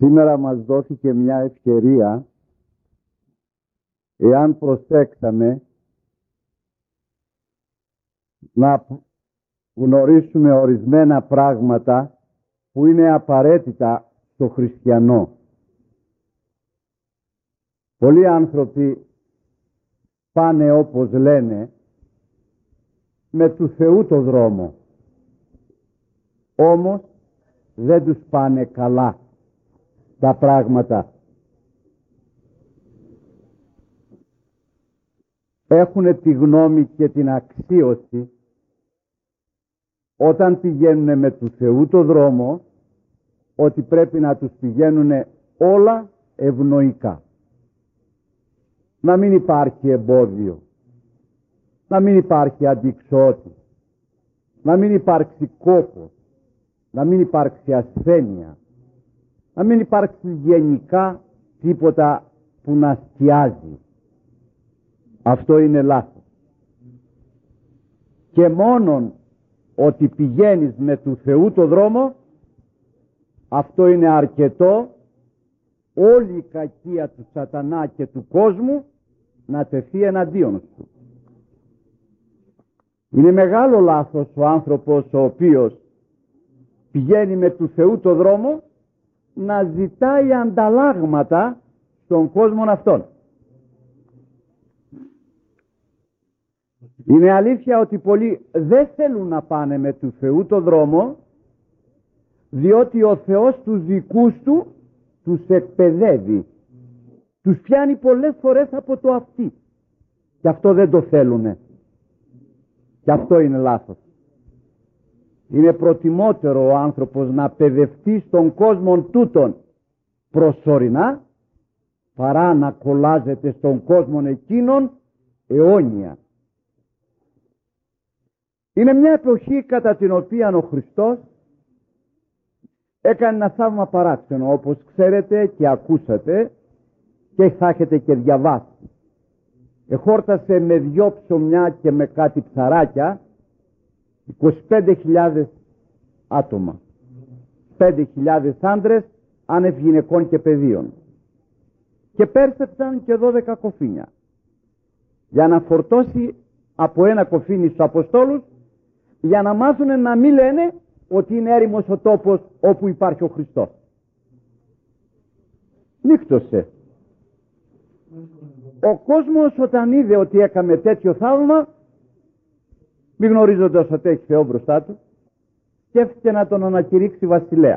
Σήμερα μας δόθηκε μια ευκαιρία, εάν προσέξαμε, να γνωρίσουμε ορισμένα πράγματα που είναι απαραίτητα στο χριστιανό. Πολλοί άνθρωποι πάνε, όπως λένε, με του Θεού το δρόμο, όμως δεν τους πάνε καλά τα πράγματα. Έχουν τη γνώμη και την αξίωση όταν πηγαίνουν με του Θεού το δρόμο, ότι πρέπει να τους πηγαίνουν όλα ευνοϊκά. Να μην υπάρχει εμπόδιο, να μην υπάρχει αντιξώτη, να μην υπάρξει κόπος, να μην υπάρξει ασθένεια, να μην υπάρξει γενικά τίποτα που να σκιάζει. Αυτό είναι λάθος. Και μόνον ότι πηγαίνεις με του Θεού το δρόμο, αυτό είναι αρκετό όλη η κακία του σατανά και του κόσμου να τεθεί εναντίον σου. Είναι μεγάλο λάθος ο άνθρωπος ο οποίος πηγαίνει με του Θεού το δρόμο να ζητάει ανταλλάγματα στον κόσμο αυτόν. Είναι αλήθεια ότι πολλοί δεν θέλουν να πάνε με του Θεού το δρόμο, διότι ο Θεός τους δικούς του τους εκπαιδεύει. Τους πιάνει πολλές φορές από το αυτί. Και αυτό δεν το θέλουνε. Και αυτό είναι λάθος. Είναι προτιμότερο ο άνθρωπος να παιδευτεί στον κόσμο τούτον προσωρινά, παρά να κολλάζεται στον κόσμο εκείνον αιώνια. Είναι μια εποχή κατά την οποία ο Χριστός έκανε ένα θαύμα παράξενο, όπως ξέρετε και ακούσατε και θα έχετε και διαβάσει. Εχόρτασε με 2 ψωμιά και με κάτι ψαράκια 25.000 άτομα, 5.000 άντρες άνευ γυναικών και παιδίων, και πέρσεψαν και 12 κοφίνια για να φορτώσει από ένα κοφίνι στους Αποστόλους, για να μάθουν να μην λένε ότι είναι έρημος ο τόπος όπου υπάρχει ο Χριστός. Νύχτωσε. Ο κόσμος όταν είδε ότι έκαμε τέτοιο θαύμα, μη γνωρίζοντας ότι έχει Θεό μπροστά του, σκέφτηκε να τον ανακηρύξει βασιλέα.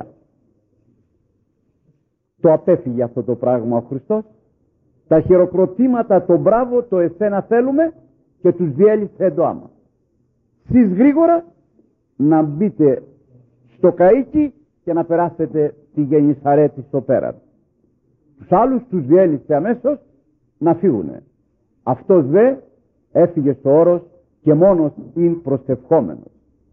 Το απέφυγε αυτό το πράγμα ο Χριστός. Τα χειροκροτήματα, το μπράβο, το εσένα θέλουμε, και τους διέλυσε εντοάμα. Σεις γρήγορα να μπείτε στο καΐκι και να περάσετε τη Γεννησαρέτη στο πέραν. Τους άλλους τους διέλυσε αμέσως να φύγουνε. Αυτός δε έφυγε στο όρος και μόνος είναι προσευχόμενος.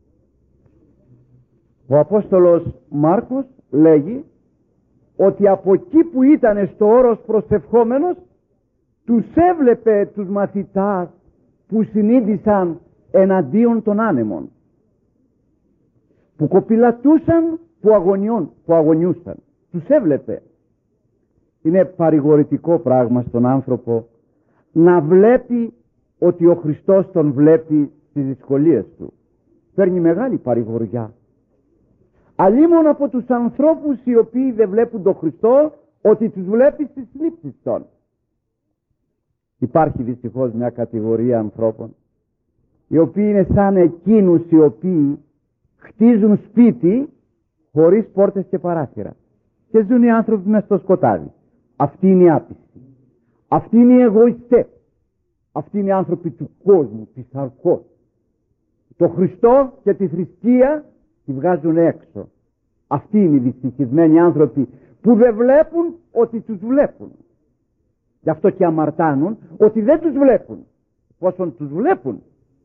Ο Απόστολος Μάρκος λέγει ότι από εκεί που ήταν στο όρος προσευχόμενος, τους έβλεπε τους μαθητάς που συνείδησαν εναντίον των άνεμων, που κοπηλατούσαν, που αγωνιούσαν. Τους έβλεπε. Είναι παρηγορητικό πράγμα στον άνθρωπο να βλέπει ότι ο Χριστός τον βλέπει στις δυσκολίες του. Παίρνει μεγάλη παρηγοριά. Αλλήμον από τους ανθρώπους οι οποίοι δεν βλέπουν τον Χριστό, ότι τους βλέπει στις θλίψεις των. Υπάρχει δυστυχώς μια κατηγορία ανθρώπων οι οποίοι είναι σαν εκείνους οι οποίοι χτίζουν σπίτι χωρίς πόρτες και παράθυρα και ζουν οι άνθρωποι μες στο σκοτάδι. Αυτή είναι η άπιστη. Αυτοί είναι οι εγωιστές. Αυτοί είναι οι άνθρωποι του κόσμου, της αρκός. Το Χριστό και τη θρησκεία τη βγάζουν έξω. Αυτοί είναι οι δυστυχισμένοι άνθρωποι που δεν βλέπουν ότι τους βλέπουν. Γι' αυτό και αμαρτάνουν ότι δεν τους βλέπουν. Πόσον τους βλέπουν.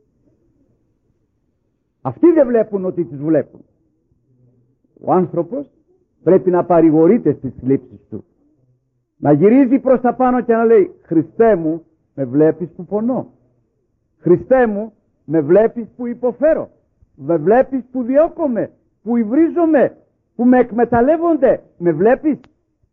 Αυτοί δεν βλέπουν ότι τους βλέπουν. Ο άνθρωπος πρέπει να παρηγορείται στις θλίψεις του. Να γυρίζει προς τα πάνω και να λέει: Χριστέ μου, με βλέπεις που πονώ. Χριστέ μου, με βλέπεις που υποφέρω. Με βλέπεις που διώκομαι, που υβρίζομαι, που με εκμεταλλεύονται. Με βλέπεις.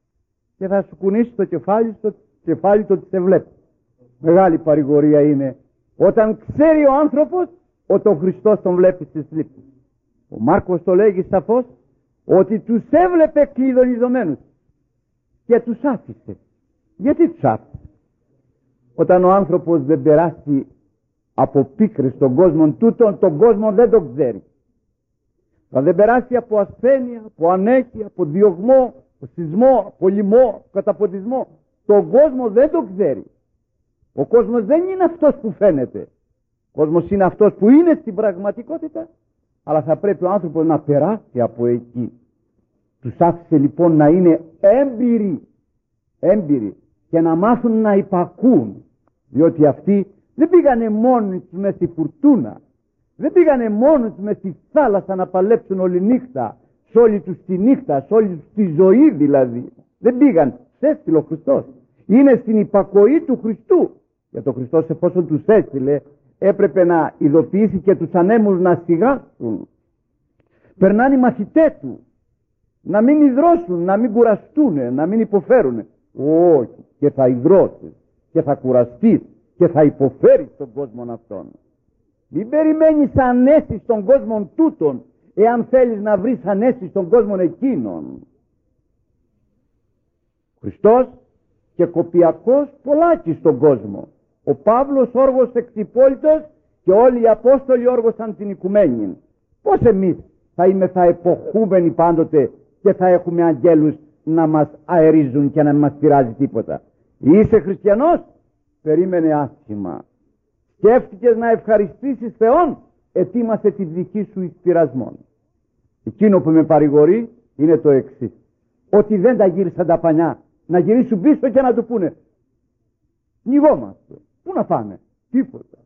και θα σου κουνήσει το κεφάλι το ότι σε βλέπει. Μεγάλη παρηγορία είναι όταν ξέρει ο άνθρωπος ότι ο Χριστός τον βλέπει στις λήψεις. Ο Μάρκος το λέγει σαφώς ότι τους έβλεπε κλειδονιζομένους και τους άφησε. Γιατί τους άφησε? Όταν ο άνθρωπος δεν περάσει από πίκρες στον κόσμο τούτον, τον κόσμο δεν τον ξέρει. Αν δεν περάσει από ασθένεια, από ανέχεια, από διωγμό, από σεισμό, από λοιμό, από καταποντισμό, τον κόσμο δεν τον ξέρει. Ο κόσμος δεν είναι αυτός που φαίνεται. Ο κόσμος είναι αυτός που είναι στην πραγματικότητα, αλλά θα πρέπει ο άνθρωπος να περάσει από εκεί. Τους άφησε λοιπόν να είναι έμπειροι και να μάθουν να υπακούν, διότι αυτοί δεν πήγανε μόνοι τους μες στη φουρτούνα, δεν πήγανε μόνοι τους μες στη θάλασσα να παλέψουν όλη νύχτα, σε όλη τους τη νύχτα, σε όλη τους τη ζωή δηλαδή. Δεν πήγαν, σε έστειλε ο Χριστός. Είναι στην υπακοή του Χριστού. Για τον Χριστός, εφόσον τους έστειλε, έπρεπε να ειδοποιήσει και τους ανέμους να σιγάσουν. Περνάνε οι μαθητές του, να μην υδρώσουν, να μην κουραστούν, να μην υποφέρουν. Όχι, και θα υδρώσεις και θα κουραστείς και θα υποφέρεις τον κόσμο αυτόν. Μην περιμένεις ανέσεις στον κόσμο τούτον, εάν θέλεις να βρεις ανέσεις στον κόσμο εκείνον. Χριστός και κοπιακός πολλάκις στον κόσμο. Ο Παύλος όργος εξυπόλυτος και όλοι οι Απόστολοι όργωσαν την οικουμένη. Πώς εμείς θα εποχούμενοι πάντοτε και θα έχουμε αγγέλους να μας αερίζουν και να μην μας πειράζει τίποτα? Είσαι χριστιανός? Περίμενε άσχημα. Σκέφτηκες να ευχαριστήσεις Θεόν? Ετοίμασε τη δική σου εις πειρασμών. Εκείνο που με παρηγορεί είναι το εξής: ότι δεν τα γύρισαν τα πανιά, να γυρίσουν πίσω και να του πούνε πνιγόμαστε. Πού να πάμε? Τίποτα.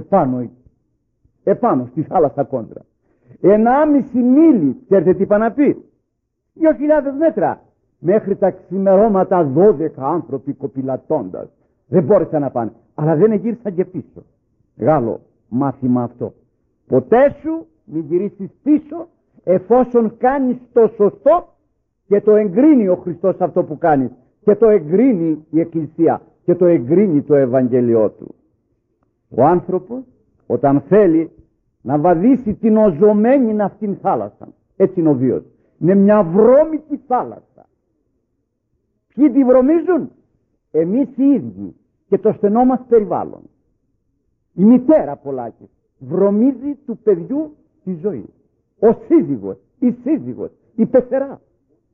Επάνω στη θάλασσα κόντρα. 1,5 μίλι, ξέρετε τι είπα να πει? 2.000 μέτρα. Μέχρι τα ξημερώματα 12 άνθρωποι κοπηλατώντας. Δεν μπόρεσαν να πάνε, αλλά δεν γύρισαν και πίσω. Μεγάλο μάθημα αυτό. Ποτέ σου μην γυρίσεις πίσω, εφόσον κάνεις το σωστό και το εγκρίνει ο Χριστός αυτό που κάνεις, και το εγκρίνει η Εκκλησία και το εγκρίνει το Ευαγγέλιό του. Ο άνθρωπος όταν θέλει να βαδίσει την οζωμένη αυτήν θάλασσα, έτσι είναι ο βίος, είναι μια βρώμικη θάλασσα. Ποιοι τη βρωμίζουν? Εμείς οι ίδιοι και το στενό μας περιβάλλον. Η μητέρα πολλάκις βρωμίζει του παιδιού τη ζωή. Ο σύζυγος, η σύζυγος, η πεθερά,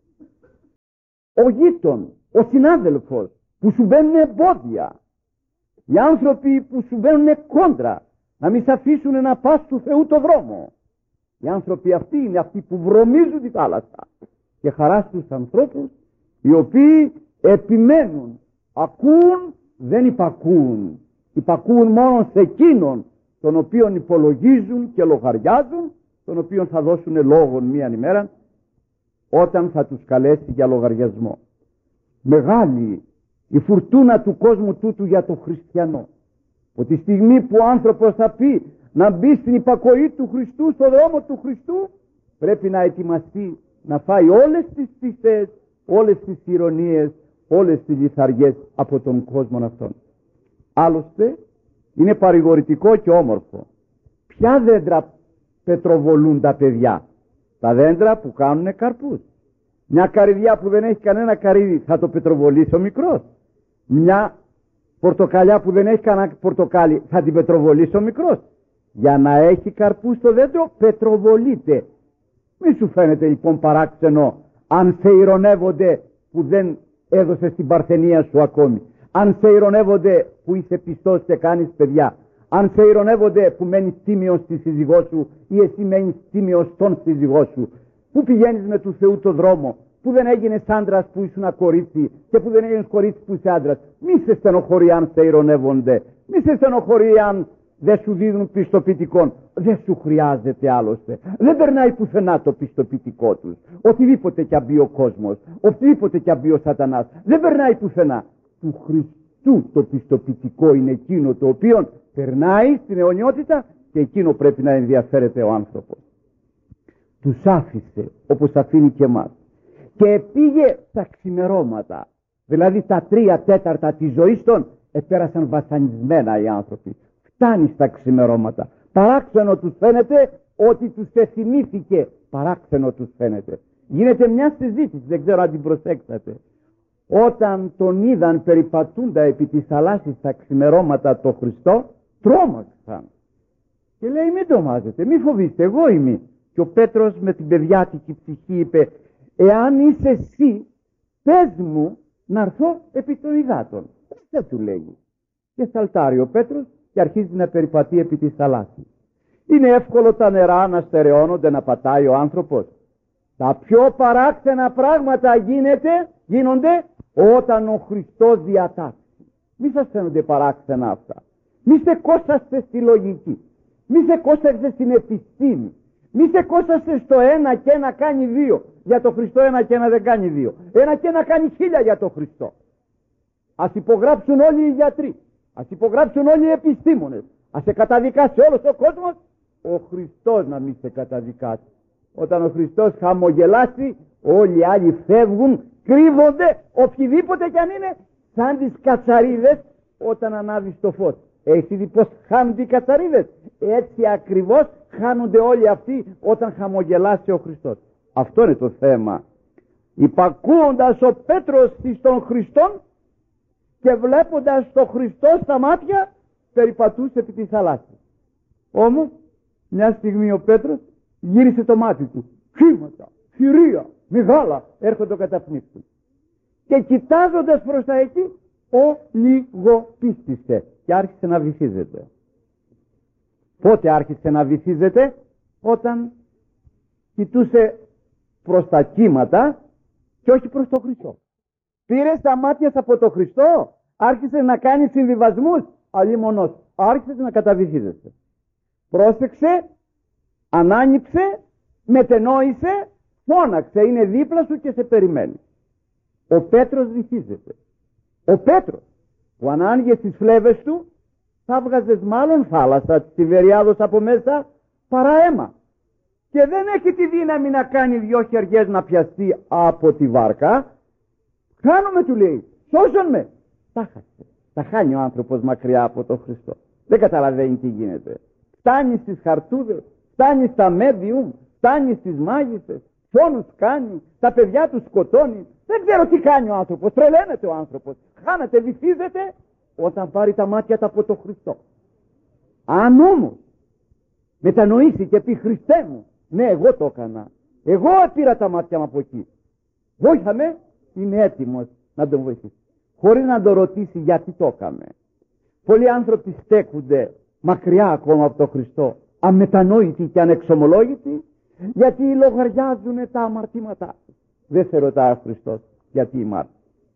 ο γείτον, ο συνάδελφος που σου μπαίνουν εμπόδια, οι άνθρωποι που σου μπαίνουν κόντρα, να μην σε αφήσουν να πας του Θεού το δρόμο. Οι άνθρωποι αυτοί είναι αυτοί που βρωμίζουν τη θάλασσα. Και χαρά στους ανθρώπους οι οποίοι επιμένουν, ακούν, δεν υπακούν. Υπακούν μόνο σε εκείνον τον οποίον υπολογίζουν και λογαριάζουν, τον οποίον θα δώσουν λόγον μίαν ημέρα όταν θα τους καλέσει για λογαριασμό. Μεγάλη η φουρτούνα του κόσμου τούτου για τον χριστιανό. Ότι τη στιγμή που ο άνθρωπος θα πει να μπει στην υπακοή του Χριστού, στον δρόμο του Χριστού, πρέπει να ετοιμαστεί να φάει όλες τις πιστές, όλες τις ηρωνίες, όλες τις λιθαριές από τον κόσμο αυτόν. Άλλωστε είναι παρηγορητικό και όμορφο. Ποια δέντρα πετροβολούν τα παιδιά? Τα δέντρα που κάνουν καρπούς. Μια καρυδιά που δεν έχει κανένα καρύδι θα το πετροβολήσει ο μικρός. Μια πορτοκαλιά που δεν έχει κανένα πορτοκάλι θα την πετροβολήσει ο μικρός. Για να έχει καρπούς το δέντρο πετροβολείται. Μη σου φαίνεται λοιπόν παράξενο αν σε ειρωνεύονται που δεν έδωσες την παρθενία σου ακόμη. Αν σε ειρωνεύονται που είσαι πιστός και κάνεις παιδιά. Αν σε ειρωνεύονται που μένεις τίμιος στη σύζυγό σου ή εσύ μένεις τίμιος στον σύζυγό σου. Που πηγαίνεις με του Θεού το δρόμο. Που δεν έγινες άντρας που ήσουν κορίτσι και που δεν έγινες κορίτσι που είσαι άντρας. Μη σε στενοχωρεί αν σε ειρωνεύονται. Μη σε στενοχωρεί αν δεν σου δίνουν πιστοποιητικών. Δεν σου χρειάζεται άλλωστε. Δεν περνάει πουθενά το πιστοποιητικό τους. Οτιδήποτε κι αν μπει ο κόσμος, οτιδήποτε κι αν μπει ο σατανάς, δεν περνάει πουθενά. Του Χριστού το πιστοποιητικό είναι εκείνο το οποίο περνάει στην αιωνιότητα και εκείνο πρέπει να ενδιαφέρεται ο άνθρωπος. Τους άφησε όπως αφήνει και εμάς και πήγε στα ξημερώματα. Δηλαδή τα 3/4 της ζωής των επέρασαν βασανισμένα οι άνθρωποι. Φτάνει στα ξημερώματα. Παράξενο τους φαίνεται ότι τους εθυμήθηκε. Παράξενο τους φαίνεται. Γίνεται μια συζήτηση, δεν ξέρω αν την προσέξατε. Όταν τον είδαν περιπατούντα επί της θαλάσσης στα ξημερώματα το Χριστό, τρόμαξαν. Και λέει, μην τρομάζετε, μην φοβήστε, εγώ είμαι. Και ο Πέτρος με την παιδιάτικη ψυχή είπε, εάν είσαι εσύ, πες μου να έρθω επί των υδάτων. Δεν του λέγει. Και σαλτάρει ο Πέτρος και αρχίζει να περιπατεί επί της θαλάσσης. Είναι εύκολο τα νερά να στερεώνονται, να πατάει ο άνθρωπος. Τα πιο παράξενα πράγματα γίνονται όταν ο Χριστός διατάξει. Μη σας φαίνονται παράξενα αυτά. Μη σε κόσαστε στη λογική. Μη σε κόσαστε στην επιστήμη. Μη σε κόσαστε στο 1 και 1 κάνει 2. Για το Χριστό 1 και 1 δεν κάνει 2. 1 και 1 κάνει 1000 για το Χριστό. Ας υπογράψουν όλοι οι γιατροί. Ας υπογράψουν όλοι οι επιστήμονες. Ας σε καταδικάσει όλος ο κόσμος. Ο Χριστός να μην σε καταδικάσει. Όταν ο Χριστός χαμογελάσει, όλοι οι άλλοι φεύγουν, κρύβονται, οποιοδήποτε κι αν είναι, σαν τις κατσαρίδες όταν ανάβει το φως. Έχεις δει πως χάνονται οι κατσαρίδες? Έτσι ακριβώς χάνονται όλοι αυτοί όταν χαμογελάσει ο Χριστός. Αυτό είναι το θέμα. Υπακούοντας ο Πέτρος στον Χριστόν και βλέποντας τον Χριστό στα μάτια, περιπατούσε επί της θαλάσσης. Όμως μια στιγμή ο Πέτρος γύρισε το μάτι του. Κύματα, θηρία, μεγάλα έρχονται το καταπνίξουν. Και κοιτάζοντας προς τα εκεί, λιγοπίστησε και άρχισε να βυθίζεται. Πότε άρχισε να βυθίζεται? Όταν κοιτούσε προς τα κύματα και όχι προς το Χριστό. Πήρε τα μάτια από το Χριστό, άρχισε να κάνει συμβιβασμούς, αλλήμονος, άρχισε να καταβυθίζεται. Πρόσεξε, ανάνυψε, μετενόησε, φώναξε, είναι δίπλα σου και σε περιμένει. Ο Πέτρος βυθίζεται. Ο Πέτρος που αν άνοιγε τις φλέβες του θα βγάζες μάλλον θάλασσα της Τιβεριάδος από μέσα παρά αίμα. Και δεν έχει τη δύναμη να κάνει 2 χεριές να πιαστεί από τη βάρκα. Χάνομαι, του λέει, σώσον με. Τα χάσε. Τα χάνει ο άνθρωπος μακριά από τον Χριστό. Δεν καταλαβαίνει τι γίνεται. Φτάνει στις χαρτούδες, φτάνει στα μέδιουμ, φτάνει στις μάγισσες, φόνους κάνει, τα παιδιά του σκοτώνει. Δεν ξέρω τι κάνει ο άνθρωπος, τρελαίνεται ο άνθρωπος. Χάνεται, βυθίζεται όταν πάρει τα μάτια του από τον Χριστό. Αν όμως μετανοήσει και πει, Χριστέ μου, ναι, εγώ το έκανα, εγώ πήρα τα μάτια μου από εκεί, βόηθα με, είμαι έτοιμος να τον βοηθήσει, χωρίς να τον ρωτήσει γιατί το έκαμε. Πολλοί άνθρωποι στέκονται μακριά ακόμα από τον Χριστό, αμετανόητοι και ανεξομολόγητοι, γιατί λογαριάζουν τα αμαρτήματά τους. Δεν σε ρωτάει ο Χριστός γιατί ημάρτης.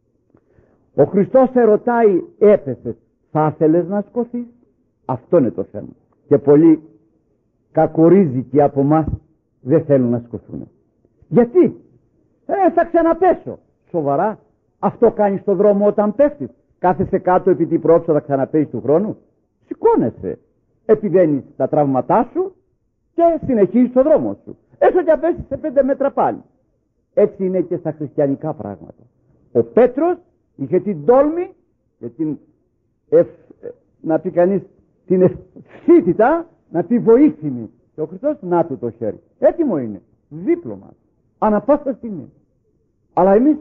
Ο Χριστός σε ρωτάει, έπεσες, θα ήθελες να σκοθείς? Αυτό είναι το θέμα. Και πολλοί κακορίζικοι από μας δεν θέλουν να σκοθούν. Γιατί? Θα ξαναπέσω. Σοβαρά? Αυτό κάνεις στον δρόμο όταν πέφτεις? Κάθεσαι κάτω επί την πρόψα, θα ξαναπέσεις του χρόνου? Σηκώνεσαι, επιδένεις τα τραύματά σου και συνεχίζεις τον δρόμο σου. Έστω και πέσεις σε 5 μέτρα πάλι. Έτσι είναι και στα χριστιανικά πράγματα. Ο Πέτρος είχε την τόλμη και την να πει κανείς την ευθύτητα να τη βοήθημη. Και ο Χριστός να του το χέρι. Έτοιμο είναι. Δίπλωμα. Ανά πάσα στιγμή. Αλλά εμείς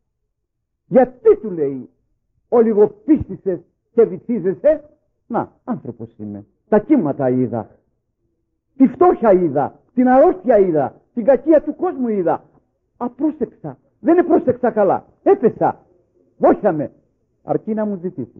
γιατί του λέει ολιγοπίστησες και βυθίζεσαι? Να, άνθρωπος είμαι. Τα κύματα είδα. Τη φτώχεια είδα. Την αρρώστια είδα. Την κακία του κόσμου είδα. Απρόσεξα. Δεν επρόσεξα καλά. Έπεσα. Βόηθα με. Αρκεί να μου ζητήσεις.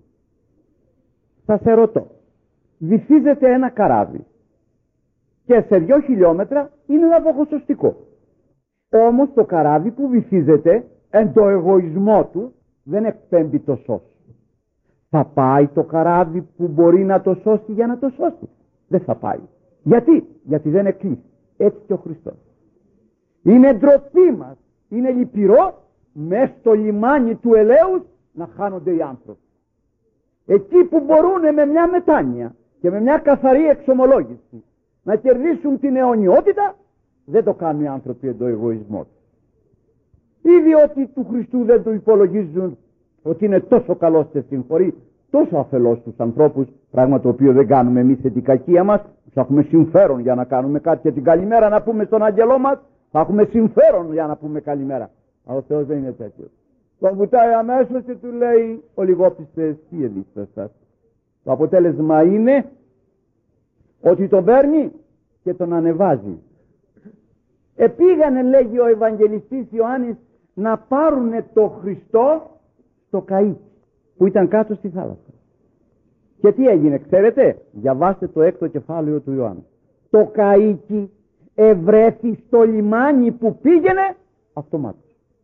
Θα σε ρωτώ. Βυθίζεται ένα καράβι και σε 2 χιλιόμετρα είναι ένα ποσοστικό. Όμως το καράβι που βυθίζεται εν το εγωισμό του δεν εκπέμπει το σώσει. Θα πάει το καράβι που μπορεί να το σώσει για να το σώσει? Δεν θα πάει. Γιατί? Γιατί δεν εκλείσει. Έτσι και ο Χριστός. Είναι ντροπή μας, είναι λυπηρό μες στο λιμάνι του ελέους να χάνονται οι άνθρωποι. Εκεί που μπορούν με μια μετάνοια και με μια καθαρή εξομολόγηση να κερδίσουν την αιωνιότητα, δεν το κάνουν οι άνθρωποι εν το εγωισμό του. Ή διότι του Χριστού δεν του υπολογίζουν ότι είναι τόσο καλός και συγχωρεί τόσο αφελώς τους ανθρώπους, πράγμα το οποίο δεν κάνουμε εμείς σε την κακία μας. Θα έχουμε συμφέρον για να κάνουμε κάτι και την καλημέρα να πούμε στον αγγελό μας, θα έχουμε συμφέρον για να πούμε καλημέρα. Αλλά ο Θεός δεν είναι τέτοιος. Τον βουτάει αμέσως και του λέει, ο λιγόπιστες, τι ελίστα σας. Το αποτέλεσμα είναι ότι τον παίρνει και τον ανεβάζει. Επήγανε, λέγει ο Ευαγγελιστής Ιωάννης, να πάρουνε το Χριστό στο καΐκι που ήταν κάτω στη θάλασσα. Και τι έγινε, ξέρετε? Διαβάστε το 6ο κεφάλαιο του Ιωάννη. Το καΐκι ευρέθη στο λιμάνι που πήγαινε αυτομάτως.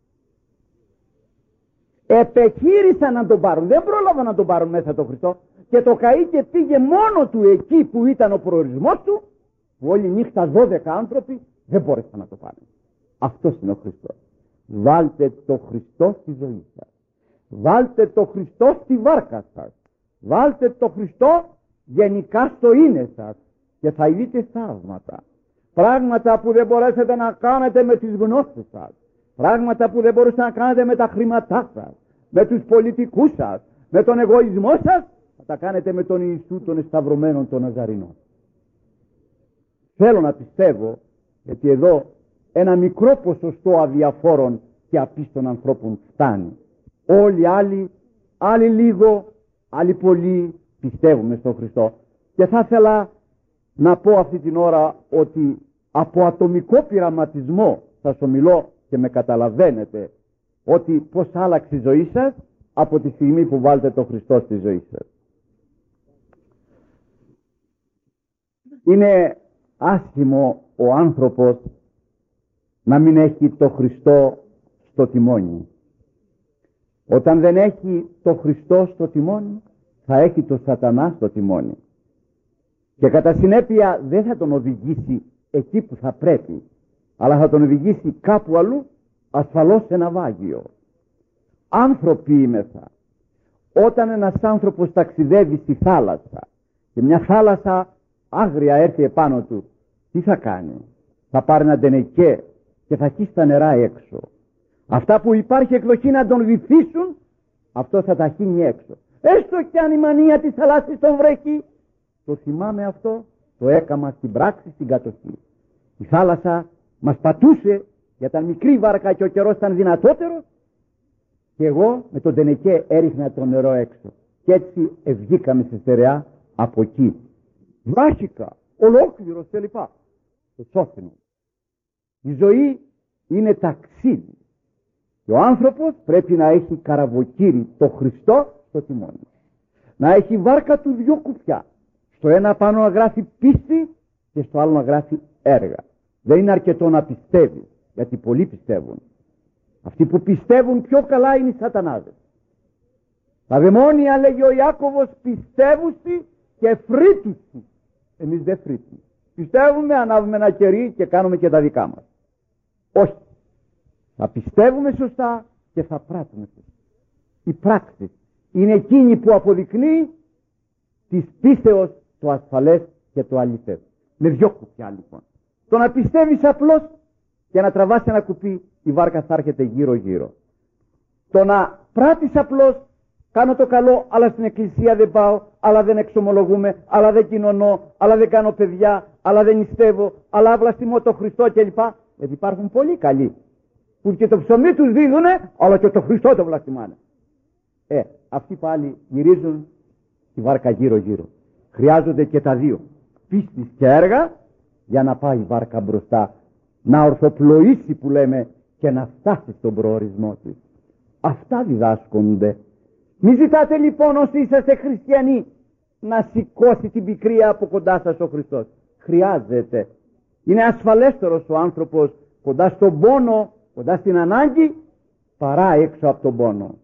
Επεχείρησαν να τον πάρουν, δεν πρόλαβαν να τον πάρουν μέσα το Χριστό, και το καΐκι πήγε μόνο του εκεί που ήταν ο προορισμός του, που όλη νύχτα 12 άνθρωποι δεν μπόρεσαν να το πάρουν. Αυτός είναι ο Χριστός. Βάλτε το Χριστό στη ζωή σας. Βάλτε το Χριστό στη βάρκα σας. Βάλτε το Χριστό γενικά στο είναι σας και θα δείτε θαύματα. Πράγματα που δεν μπορέσετε να κάνετε με τις γνώσεις σας. Πράγματα που δεν μπορούσατε να κάνετε με τα χρήματά σας, με τους πολιτικούς σας, με τον εγωισμό σας, θα τα κάνετε με τον Ιησού τον εσταυρωμένο των Ναζαρινών. Θέλω να πιστεύω, γιατί εδώ ένα μικρό ποσοστό αδιαφόρων και απίστων ανθρώπων φτάνει. Όλοι άλλοι λίγο, άλλοι πολύ πιστεύουμε στον Χριστό. Και θα ήθελα να πω αυτή την ώρα ότι από ατομικό πειραματισμό σας ομιλώ και με καταλαβαίνετε ότι πώς άλλαξε η ζωή σας από τη στιγμή που βάλετε τον Χριστό στη ζωή σας. Είναι άσχημο ο άνθρωπος να μην έχει το Χριστό στο τιμόνι. Όταν δεν έχει το Χριστό στο τιμόνι, θα έχει το Σατανά στο τιμόνι. Και κατά συνέπεια δεν θα τον οδηγήσει εκεί που θα πρέπει, αλλά θα τον οδηγήσει κάπου αλλού, ασφαλώς σε ναυάγιο. Άνθρωποι είμεθα. Όταν ένας άνθρωπος ταξιδεύει στη θάλασσα και μια θάλασσα άγρια έρθει επάνω του, τι θα κάνει? Θα πάρει ένα τενεκέ και θα χύσει τα νερά έξω. Αυτά που υπάρχει εκδοχή να τον βυθίσουν, αυτό θα τα χύνει έξω. Έστω και αν η μανία της θαλάσσης τον βρέχει. Το θυμάμαι αυτό, το έκαμα στην πράξη, στην κατοχή. Η θάλασσα μας πατούσε, γιατί ήταν μικρή βάρκα και ο καιρός ήταν δυνατότερος, και εγώ με τον τενεκέ έριχνα το νερό έξω. Και έτσι βγήκαμε σε στερεά από εκεί. Βράχικα, ολόκληρος κλπ. Το σώθηνο. Η ζωή είναι ταξίδι. Και ο άνθρωπος πρέπει να έχει καραβοκύρι το Χριστό στο τιμόνι. Να έχει βάρκα του δυο κουπιά. Στο ένα πάνω να γράφει πίστη και στο άλλο να γράφει έργα. Δεν είναι αρκετό να πιστεύει, γιατί πολλοί πιστεύουν. Αυτοί που πιστεύουν πιο καλά είναι οι σατανάδες. Τα δαιμόνια, λέγει ο Ιάκωβος, πιστεύουσι και φρύτουσι. Εμείς δεν φρύτουμε. Πιστεύουμε, ανάβουμε ένα κερί και κάνουμε και τα δικά μας. Όχι. Θα πιστεύουμε σωστά και θα πράττουμε σωστά. Η πράξη είναι εκείνη που αποδεικνύει της πίστεως το ασφαλές και το αληθές. Με δυο κουπιά λοιπόν. Το να πιστεύεις απλώς και να τραβάς ένα κουπί, η βάρκα θα έρχεται γύρω γύρω. Το να πράττεις απλώς, κάνω το καλό αλλά στην εκκλησία δεν πάω, αλλά δεν εξομολογούμε, αλλά δεν κοινωνώ, αλλά δεν κάνω παιδιά, αλλά δεν νηστεύω, αλλά βλαστημώ το Χριστό κλπ. Γιατί υπάρχουν πολλοί καλοί που και το ψωμί τους δίδουνε, αλλά και το Χριστό το βλαστημάνε. Αυτοί πάλι γυρίζουν τη βάρκα γύρω γύρω. Χρειάζονται και τα δύο, πίστης και έργα, για να πάει η βάρκα μπροστά, να ορθοπλοήσει που λέμε και να φτάσει στον προορισμό της. Αυτά διδάσκονται. Μη ζητάτε λοιπόν όσοι είσαστε χριστιανοί να σηκώσει την πικρία από κοντά σας ο Χριστός. Χρειάζεται. Είναι ασφαλέστερος ο άνθρωπος κοντά στον πόνο, κοντά στην ανάγκη, παρά έξω από τον πόνο.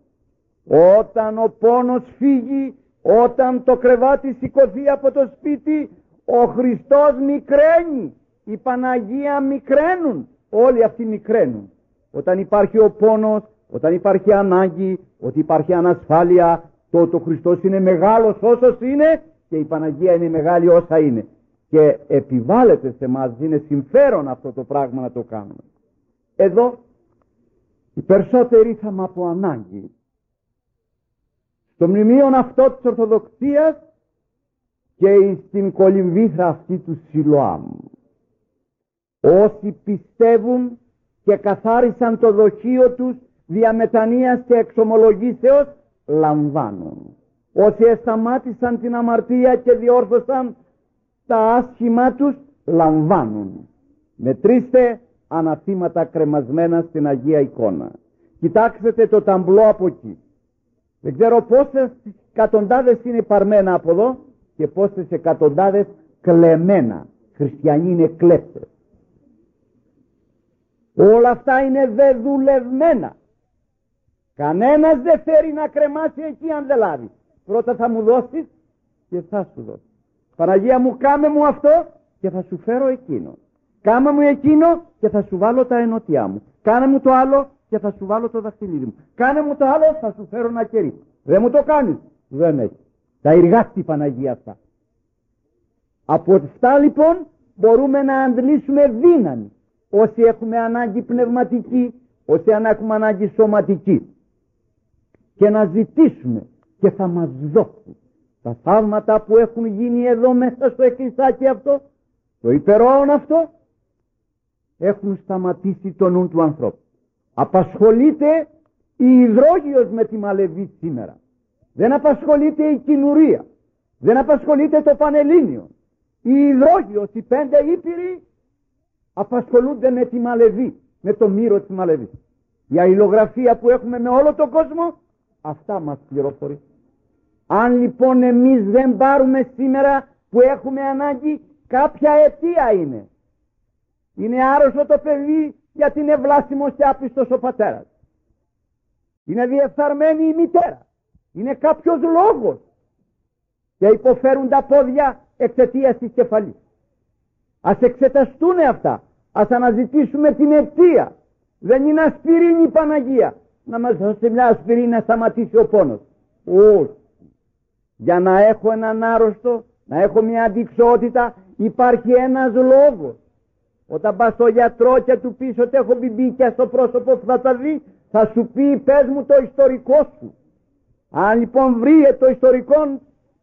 Όταν ο πόνος φύγει, όταν το κρεβάτι σηκωθεί από το σπίτι, ο Χριστός μικραίνει, η Παναγία μικραίνουν, όλοι αυτοί μικραίνουν. Όταν υπάρχει ο πόνος, όταν υπάρχει ανάγκη, ότι υπάρχει ανασφάλεια, τότε ο Χριστός είναι μεγάλος όσος είναι και η Παναγία είναι μεγάλη όσα είναι. Και επιβάλλεται σε μας, είναι συμφέρον αυτό το πράγμα να το κάνουμε. Εδώ οι περισσότεροι ήρθαμε από ανάγκη. στο μνημείο αυτό της Ορθοδοξίας και στην κολυμβήθρα αυτή του Σιλοάμ. Όσοι πιστεύουν και καθάρισαν το δοχείο τους διαμετανοίας και εξομολογήσεως, λαμβάνουν. Όσοι εσταμάτησαν την αμαρτία και διόρθωσαν τα άσχημά τους, λαμβάνουν. Μετρήστε αναθήματα κρεμασμένα στην Αγία Εικόνα. Κοιτάξτε το ταμπλό από εκεί. Δεν ξέρω πόσες εκατοντάδες είναι παρμένα από εδώ και πόσες εκατοντάδες κλεμμένα. Χριστιανοί είναι κλέπτες. Όλα αυτά είναι δεδουλευμένα. Κανένας δεν θέλει να κρεμάσει εκεί αν δεν λάβει. Πρώτα θα μου δώσεις και θα σου δώσω. Παναγία μου, κάμε μου αυτό και θα σου φέρω εκείνο. Κάμε μου εκείνο και θα σου βάλω τα ενωτιά μου. Κάνε μου το άλλο και θα σου βάλω το δαχτυλίδι μου. Κάνε μου το άλλο, θα σου φέρω ένα κερί. Δεν μου το κάνεις. Δεν έχει. Τα εργάστη η Παναγία αυτά. Από αυτά λοιπόν μπορούμε να αντλήσουμε δύναμη. Όσοι έχουμε ανάγκη πνευματική, όσοι έχουμε ανάγκη σωματική. Και να ζητήσουμε και θα μας δώσει. Τα θαύματα που έχουν γίνει εδώ μέσα στο εκκλησάκι αυτό, το υπερόον αυτό, έχουν σταματήσει το νου του ανθρώπου. Απασχολείται η υδρόγειος με τη Μαλεβή σήμερα. Δεν απασχολείται η Κοινουρία. Δεν απασχολείται το Πανελλήνιο. Η υδρόγειος, οι 5 ήπειροι απασχολούνται με τη Μαλεβή, με το μύρο της Μαλεβής. Η αλληλογραφία που έχουμε με όλο τον κόσμο, αυτά μας πληροφορεί. Αν λοιπόν εμείς δεν πάρουμε σήμερα που έχουμε ανάγκη, κάποια αιτία είναι. Είναι άρρωστο το παιδί γιατί είναι βλάσιμος και άπιστος ο πατέρας. Είναι διεφθαρμένη η μητέρα. Είναι κάποιος λόγος. Και υποφέρουν τα πόδια εξαιτίας της κεφαλής. Ας εξεταστούν αυτά. Ας αναζητήσουμε την αιτία. Δεν είναι ασπιρίνη η Παναγία. Να μας δώσει μια ασπιρίνη να σταματήσει ο πόνος. Όχι. Για να έχω έναν άρρωστο, να έχω μια αντιξότητα, υπάρχει ένας λόγος. Όταν πας στο γιατρό και του πεις ότι έχω μπιμπίκια στο πρόσωπο που θα τα δει, θα σου πει πες μου το ιστορικό σου. Αν λοιπόν βρει το ιστορικό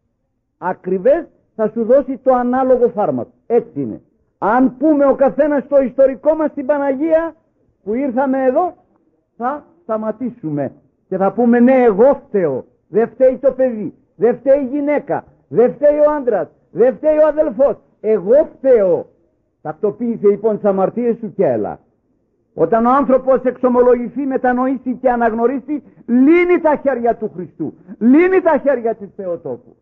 ακριβές, θα σου δώσει το ανάλογο φάρμακο. Έτσι είναι. Αν πούμε ο καθένας το ιστορικό μας στην Παναγία που ήρθαμε εδώ, θα σταματήσουμε και θα πούμε ναι, εγώ φταίω. Δεν φταίει το παιδί, δεν φταίει η γυναίκα, δεν φταίει ο άντρας, δεν φταίει ο αδελφός. Εγώ φταίω. Τακτοποίησε λοιπόν τις αμαρτίες σου και έλα. Όταν ο άνθρωπος εξομολογηθεί, μετανοήσει και αναγνωρίσει, λύνει τα χέρια του Χριστού, λύνει τα χέρια της Θεοτόκου.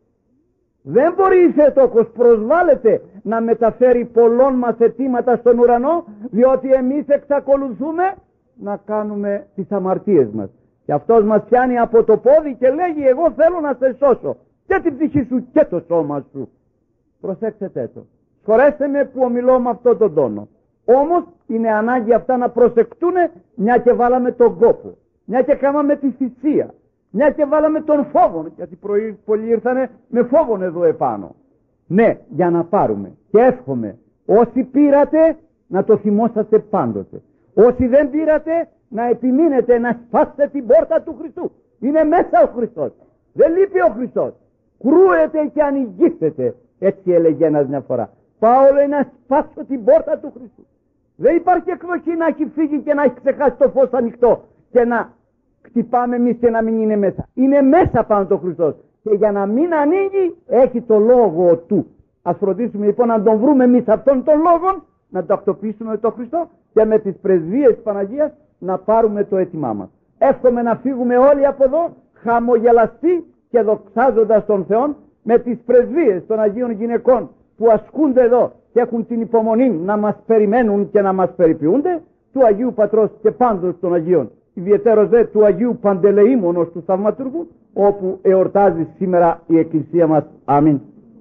Δεν μπορεί η Θεοτόκος, προσβάλλεται, να μεταφέρει πολλών μας αιτήματα στον ουρανό, διότι εμείς εξακολουθούμε να κάνουμε τις αμαρτίες μας. Και αυτός μας πιάνει από το πόδι και λέγει εγώ θέλω να σε σώσω και την ψυχή σου και το σώμα σου. Προσέξτε το. Σχωρέστε με που ομιλώ με αυτόν τον τόνο. Όμως είναι ανάγκη αυτά να προσεκτούνε, μια και βάλαμε τον κόπο, μια και κάναμε τη θυσία, μια και βάλαμε τον φόβο, γιατί πολλοί ήρθανε με φόβον εδώ επάνω. Ναι, για να πάρουμε. Και εύχομαι όσοι πήρατε να το θυμόσαστε πάντοτε. Όσοι δεν πήρατε να επιμείνετε να σπάσετε την πόρτα του Χριστού. Είναι μέσα ο Χριστός. Δεν λείπει ο Χριστός. Κρούεται και ανοιγήσετε. Έτσι έλεγε ένας μια φορά. Πάω λέει να σπάσω την πόρτα του Χριστού. Δεν υπάρχει εκδοχή να έχει φύγει και να έχει ξεχάσει το φως ανοιχτό και να χτυπάμε εμείς και να μην είναι μέσα. Είναι μέσα πάνω το Χριστός. Και για να μην ανοίγει έχει το λόγο του. Ας φροντίσουμε λοιπόν να τον βρούμε εμείς αυτόν τον λόγο, να τακτοποιήσουμε το Χριστό και με τις πρεσβείες της Παναγίας να πάρουμε το αίτημά μας. Εύχομαι να φύγουμε όλοι από εδώ χαμογελαστοί και δοξάζοντας τον Θεό με τις πρεσβείες των Αγίων Γυναικών που ασκούνται εδώ και έχουν την υπομονή να μας περιμένουν και να μας περιποιούνται, του Αγίου Πατρός και πάντως των Αγίων, ιδιαιτέρως δε του Αγίου Παντελεήμονος του Θαυματουργού, όπου εορτάζει σήμερα η Εκκλησία μας. Αμήν.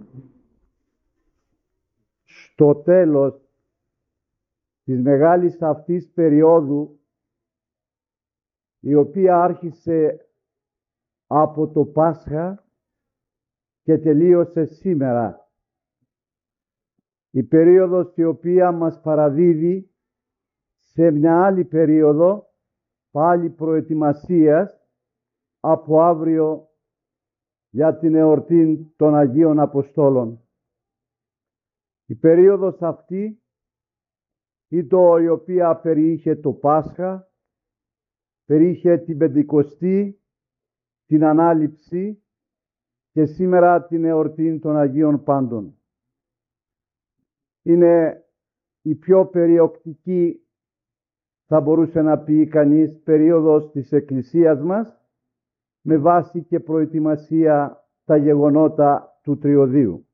Στο τέλος της μεγάλης αυτής περίοδου, η οποία άρχισε από το Πάσχα και τελείωσε σήμερα, η περίοδος η οποία μας παραδίδει σε μια άλλη περίοδο πάλι προετοιμασίας από αύριο για την εορτή των Αγίων Αποστόλων. Η περίοδος αυτή η οποία περιείχε το Πάσχα, περιείχε την Πεντηκοστή, την Ανάληψη και σήμερα την εορτή των Αγίων Πάντων. Είναι η πιο περιοκτική, θα μπορούσε να πει κανείς, περίοδος της Εκκλησίας μας, με βάση και προετοιμασία τα γεγονότα του Τριωδίου.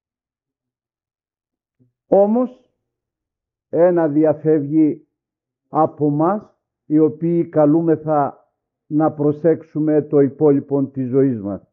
Όμως, ένα διαφεύγει από μας, οι οποίοι καλούμεθα να προσέξουμε το υπόλοιπο της ζωής μας.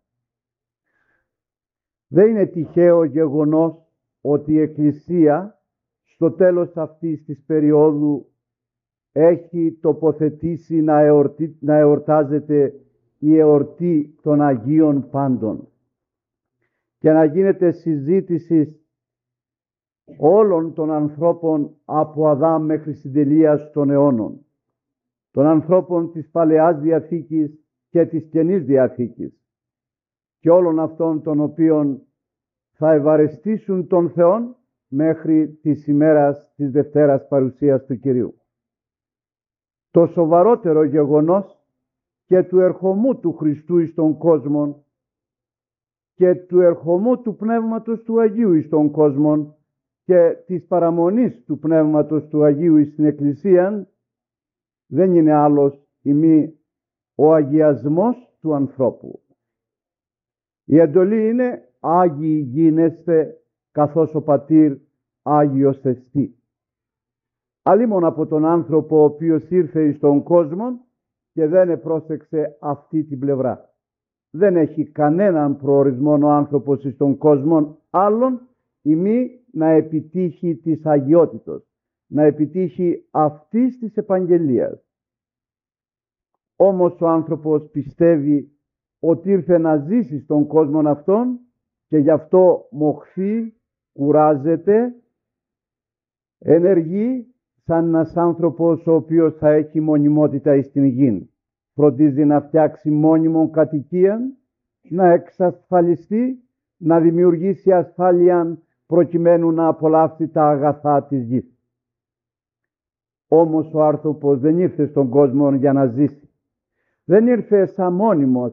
Δεν είναι τυχαίο γεγονός ότι η Εκκλησία στο τέλος αυτής της περίοδου έχει τοποθετήσει να εορτάζεται η εορτή των Αγίων Πάντων και να γίνεται συζήτηση όλων των ανθρώπων από Αδάμ μέχρι συντελείας των αιώνων, των ανθρώπων της Παλαιάς Διαθήκης και της Καινής Διαθήκης και όλων αυτών των οποίων θα ευαρεστήσουν τον Θεόν μέχρι της ημέρας της Δευτέρας Παρουσίας του Κυρίου. Το σοβαρότερο γεγονός και του ερχομού του Χριστού εις τον κόσμο και του ερχομού του Πνεύματος του Αγίου εις τον κόσμο και της παραμονής του Πνεύματος του Αγίου εις την Εκκλησία δεν είναι άλλος ημί ο αγιασμός του ανθρώπου. Η εντολή είναι Άγιοι γίνεστε καθώς ο Πατήρ Άγιος εστί. Αλλήμον από τον άνθρωπο ο οποίος ήρθε εις τον κόσμο και δεν επρόσεξε αυτή την πλευρά. Δεν έχει κανέναν προορισμό ο άνθρωπος εις τον κόσμο άλλον ημί να επιτύχει της αγιότητος, να επιτύχει αυτής της επαγγελίας. Όμως ο άνθρωπος πιστεύει ότι ήρθε να ζήσει στον κόσμο αυτόν και γι' αυτό μοχθεί, κουράζεται, ενεργεί σαν ένας άνθρωπος ο οποίος θα έχει μονιμότητα εις την γη. Φροντίζει να φτιάξει μόνιμον κατοικία, να εξασφαλιστεί, να δημιουργήσει ασφάλεια προκειμένου να απολαύσει τα αγαθά της γης. Όμως ο άνθρωπος δεν ήρθε στον κόσμο για να ζήσει. Δεν ήρθε σαν μόνιμος.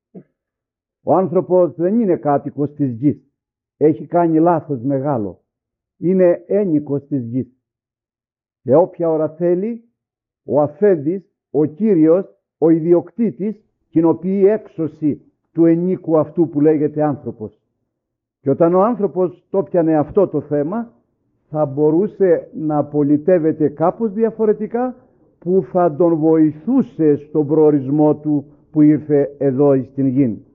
Ο άνθρωπος δεν είναι κάτοικος της γης. Έχει κάνει λάθος μεγάλο. Είναι ένοικος της γης. Και όποια ώρα θέλει, ο αφέντης, ο Κύριος, ο ιδιοκτήτης κοινοποιεί έξωση του ενίκου αυτού που λέγεται άνθρωπος. Και όταν ο άνθρωπος το πιανε αυτό το θέμα, θα μπορούσε να πολιτεύεται κάπως διαφορετικά που θα τον βοηθούσε στον προορισμό του που ήρθε εδώ στην γη.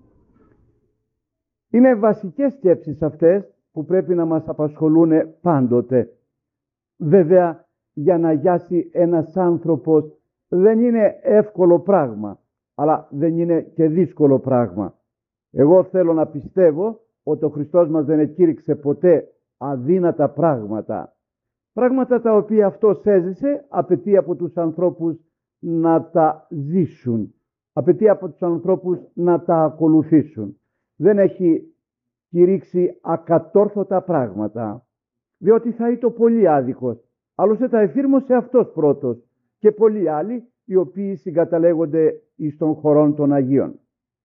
Είναι βασικές σκέψεις αυτές που πρέπει να μας απασχολούν πάντοτε. Βέβαια, για να γιάσει ένας άνθρωπος δεν είναι εύκολο πράγμα, αλλά δεν είναι και δύσκολο πράγμα. Εγώ θέλω να πιστεύω ότι ο Χριστός μας δεν εκήρυξε ποτέ αδύνατα πράγματα. Πράγματα τα οποία αυτός έζησε, απαιτεί από τους ανθρώπους να τα ζήσουν. Απαιτεί από τους ανθρώπους να τα ακολουθήσουν. Δεν έχει κηρύξει ακατόρθωτα πράγματα, διότι θα ήταν πολύ άδικος. Άλλωστε τα εφήρμοσε αυτός πρώτος και πολλοί άλλοι οι οποίοι συγκαταλέγονται εις των χωρών των Αγίων.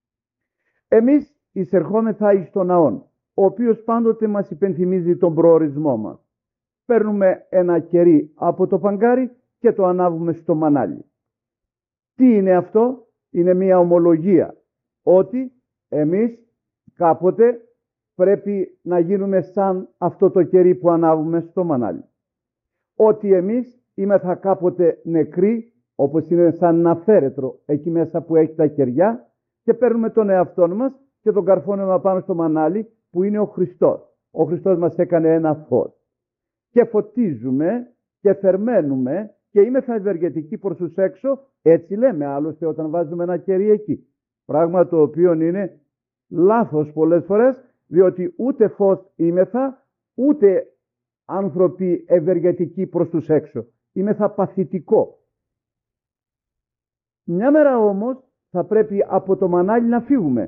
Εμείς εισερχόμεθα εις τον ναόν, ο οποίος πάντοτε μας υπενθυμίζει τον προορισμό μας. Παίρνουμε ένα κερί από το παγκάρι και το ανάβουμε στο μανάλι. Τι είναι αυτό? Είναι μια ομολογία ότι εμείς κάποτε πρέπει να γίνουμε σαν αυτό το κερί που ανάβουμε στο μανάλι. Ότι εμείς είμεθα κάποτε νεκροί, όπως είναι σαν ένα φέρετρο εκεί μέσα που έχει τα κεριά, και παίρνουμε τον εαυτό μας και τον καρφώνουμε πάνω στο μανάλι που είναι ο Χριστός. Ο Χριστός μας έκανε ένα φως. Και φωτίζουμε και θερμαίνουμε και είμεθα ευεργετικοί προς τους έξω, έτσι λέμε άλλωστε όταν βάζουμε ένα κερί εκεί. Πράγμα το οποίο είναι λάθος πολλές φορές, διότι ούτε φως είμεθα, ούτε άνθρωποι ευεργετικοί προς τους έξω. Είμεθα παθητικό. Μια μέρα όμως θα πρέπει από το μανάλι να φύγουμε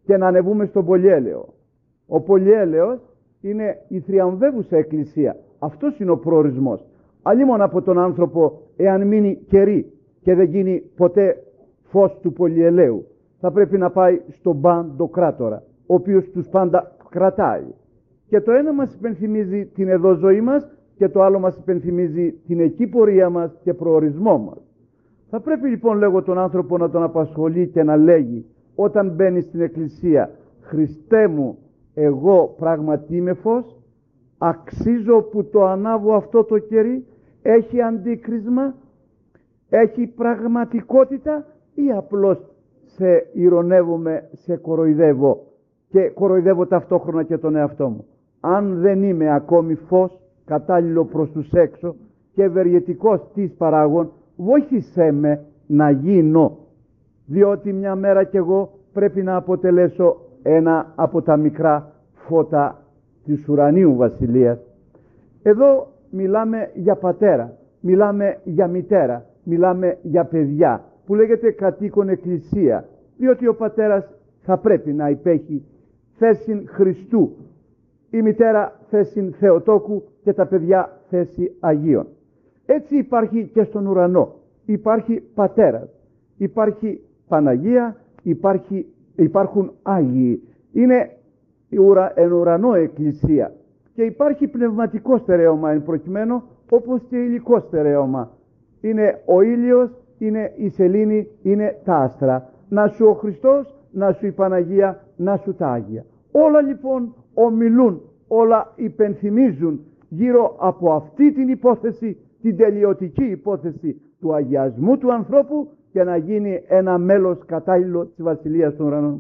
και να ανεβούμε στον πολυέλαιο. Ο πολυέλαιος είναι η θριαμβεύουσα εκκλησία. Αυτός είναι ο προορισμός. Αλλήμον από τον άνθρωπο, εάν μείνει κερί και δεν γίνει ποτέ φως του πολυελαίου, θα πρέπει να πάει στον Παντοκράτορα, ο οποίος τους πάντα κρατάει. Και το ένα μας υπενθυμίζει την εδώ ζωή μας και το άλλο μας υπενθυμίζει την εκεί πορεία μας και προορισμό μας. Θα πρέπει λοιπόν, λέγω, τον άνθρωπο να τον απασχολεί και να λέγει όταν μπαίνει στην εκκλησία: Χριστέ μου, εγώ πράγματι είμαι φως, αξίζω που το ανάβω αυτό το κερί, έχει αντίκρισμα, έχει πραγματικότητα, ή απλώς σε ηρωνεύομαι, σε κοροϊδεύω και κοροϊδεύω ταυτόχρονα και τον εαυτό μου. Αν δεν είμαι ακόμη φως κατάλληλο προς τους έξω και ευεργετικός της παράγων, βοήθησέ με να γίνω, διότι μια μέρα κι εγώ πρέπει να αποτελέσω ένα από τα μικρά φώτα της ουρανίου βασιλείας. Εδώ μιλάμε για πατέρα, μιλάμε για μητέρα, μιλάμε για παιδιά, που λέγεται κατοίκον εκκλησία, διότι ο πατέρας θα πρέπει να υπέχει θέσιν Χριστού, η μητέρα θέσιν Θεοτόκου και τα παιδιά θέση Αγίων. Έτσι υπάρχει και στον ουρανό. Υπάρχει πατέρας, υπάρχει Παναγία, υπάρχουν Άγιοι. Είναι εν ουρανό εκκλησία. Και υπάρχει πνευματικό στερέωμα εν προκειμένου, όπως και υλικό στερέωμα. Είναι ο ήλιος, είναι η σελήνη, είναι τα άστρα. Να σου ο Χριστός, να σου η Παναγία, να σου τα Άγια. Όλα λοιπόν ομιλούν, όλα υπενθυμίζουν γύρω από αυτή την υπόθεση, την τελειωτική υπόθεση του αγιασμού του ανθρώπου και να γίνει ένα μέλος κατάλληλο της Βασιλείας των Ουρανών.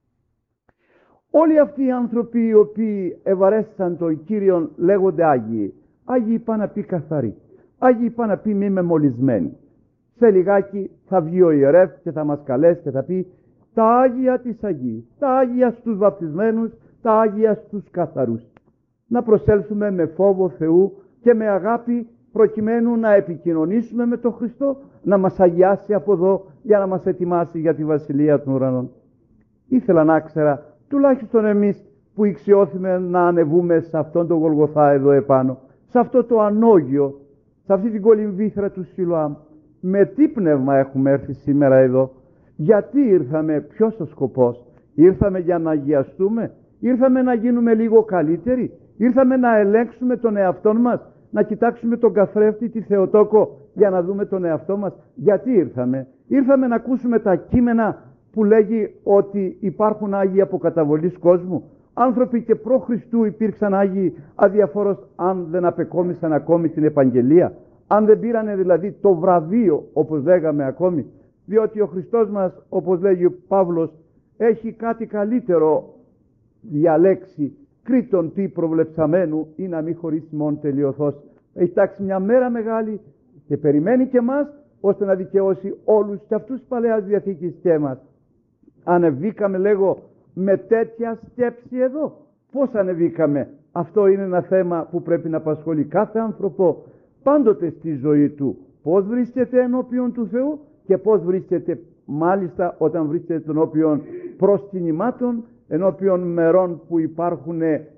Όλοι αυτοί οι άνθρωποι οι οποίοι ευαρέστησαν τον Κύριον λέγονται Άγιοι. Άγιοι πάνε να πει καθαροί. Άγιοι πάνε να πει μη μεμολισμένοι. Σε λιγάκι θα βγει ο ιερεύς και θα μας καλέσει και θα πει τα Άγια της Αγίας, τα Άγια στους βαπτισμένους, τα Άγια στους καθαρούς. Να προσέλθουμε με φόβο Θεού και με αγάπη, προκειμένου να επικοινωνήσουμε με τον Χριστό, να μας αγιάσει από εδώ για να μας ετοιμάσει για τη Βασιλεία των Ουρανών. Ήθελα να ξέρα, τουλάχιστον εμείς που ηξιώθημε να ανεβούμε σε αυτόν τον Γολγοθά εδώ επάνω, σε αυτό το ανώγιο, σε αυτή την κολυμβήθρα του Σιλοάμ, με τι πνεύμα έχουμε έρθει σήμερα εδώ, γιατί ήρθαμε, ποιος ο σκοπός? Ήρθαμε για να αγιαστούμε, ήρθαμε να γίνουμε λίγο καλύτεροι, ήρθαμε να ελέγξουμε τον εαυτό μας, να κοιτάξουμε τον καθρέφτη, τη Θεοτόκο, για να δούμε τον εαυτό μας. Γιατί ήρθαμε? Ήρθαμε να ακούσουμε τα κείμενα που λέγει ότι υπάρχουν Άγιοι από καταβολής κόσμου. Άνθρωποι και προ Χριστού υπήρξαν Άγιοι, αδιαφόρως αν δεν απεκόμισαν ακόμη την επαγγελία, αν δεν πήρανε δηλαδή το βραβείο, όπως λέγαμε ακόμη, διότι ο Χριστός μας, όπως λέγει ο Παύλος, έχει κάτι καλύτερο διαλέξει, κρίτον τι προβλεψαμένου ή να μην χωρίσιμον τελειωθώς. Έχει τάξει μια μέρα μεγάλη και περιμένει και μας, ώστε να δικαιώσει όλους και αυτούς της Παλαιάς Διαθήκης και εμάς. Ανεβήκαμε, λέγω, με τέτοια σκέψη εδώ? Πώς ανεβήκαμε? Αυτό είναι ένα θέμα που πρέπει να απασχολεί κάθε άνθρωπο πάντοτε στη ζωή του. Πώς βρίσκεται ενώπιον του Θεού και πώς βρίσκεται μάλιστα όταν βρίσκεται ενώπιον προσκυνημάτων, ενώπιον μερών που υπάρχουν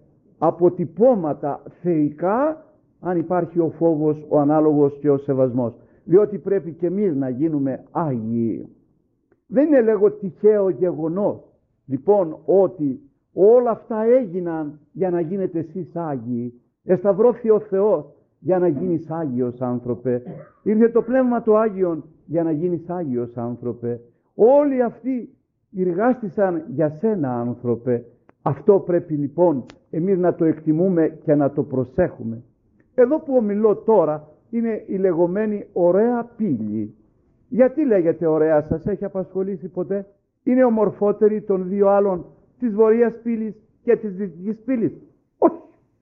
αποτυπώματα θεϊκά, αν υπάρχει ο φόβος, ο ανάλογος και ο σεβασμός. Διότι πρέπει και εμείς να γίνουμε Άγιοι. Δεν είναι, λέγω, τυχαίο γεγονός λοιπόν ότι όλα αυτά έγιναν για να γίνετε εσείς Άγιοι. Εσταυρώθη ο Θεός για να γίνεις Άγιος άνθρωπε. Ήρθε το Πνεύμα το Άγιον για να γίνεις Άγιος άνθρωπε. Όλοι αυτοί εργάστησαν για σένα άνθρωπε. Αυτό πρέπει λοιπόν εμείς να το εκτιμούμε και να το προσέχουμε. Εδώ που ομιλώ τώρα είναι η λεγόμενη ωραία πύλη. Γιατί λέγεται ωραία, σας έχει απασχολήσει ποτέ? Είναι ομορφότερη των δύο άλλων, της βορείας πύλης και της δυτικής πύλης? Όχι.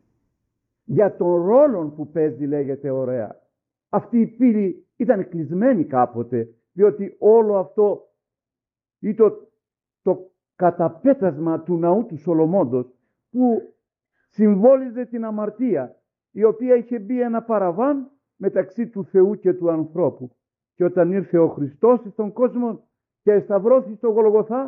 Για τον ρόλο που παίζει λέγεται ωραία. Αυτή η πύλη ήταν κλεισμένη κάποτε, διότι όλο αυτό ή το καταπέτασμα του ναού του Σολομώντος, που συμβόλιζε την αμαρτία, η οποία είχε μπει ένα παραβάν μεταξύ του Θεού και του ανθρώπου. Και όταν ήρθε ο Χριστός στον κόσμο και σταυρώθηκε στο Γολγοθά,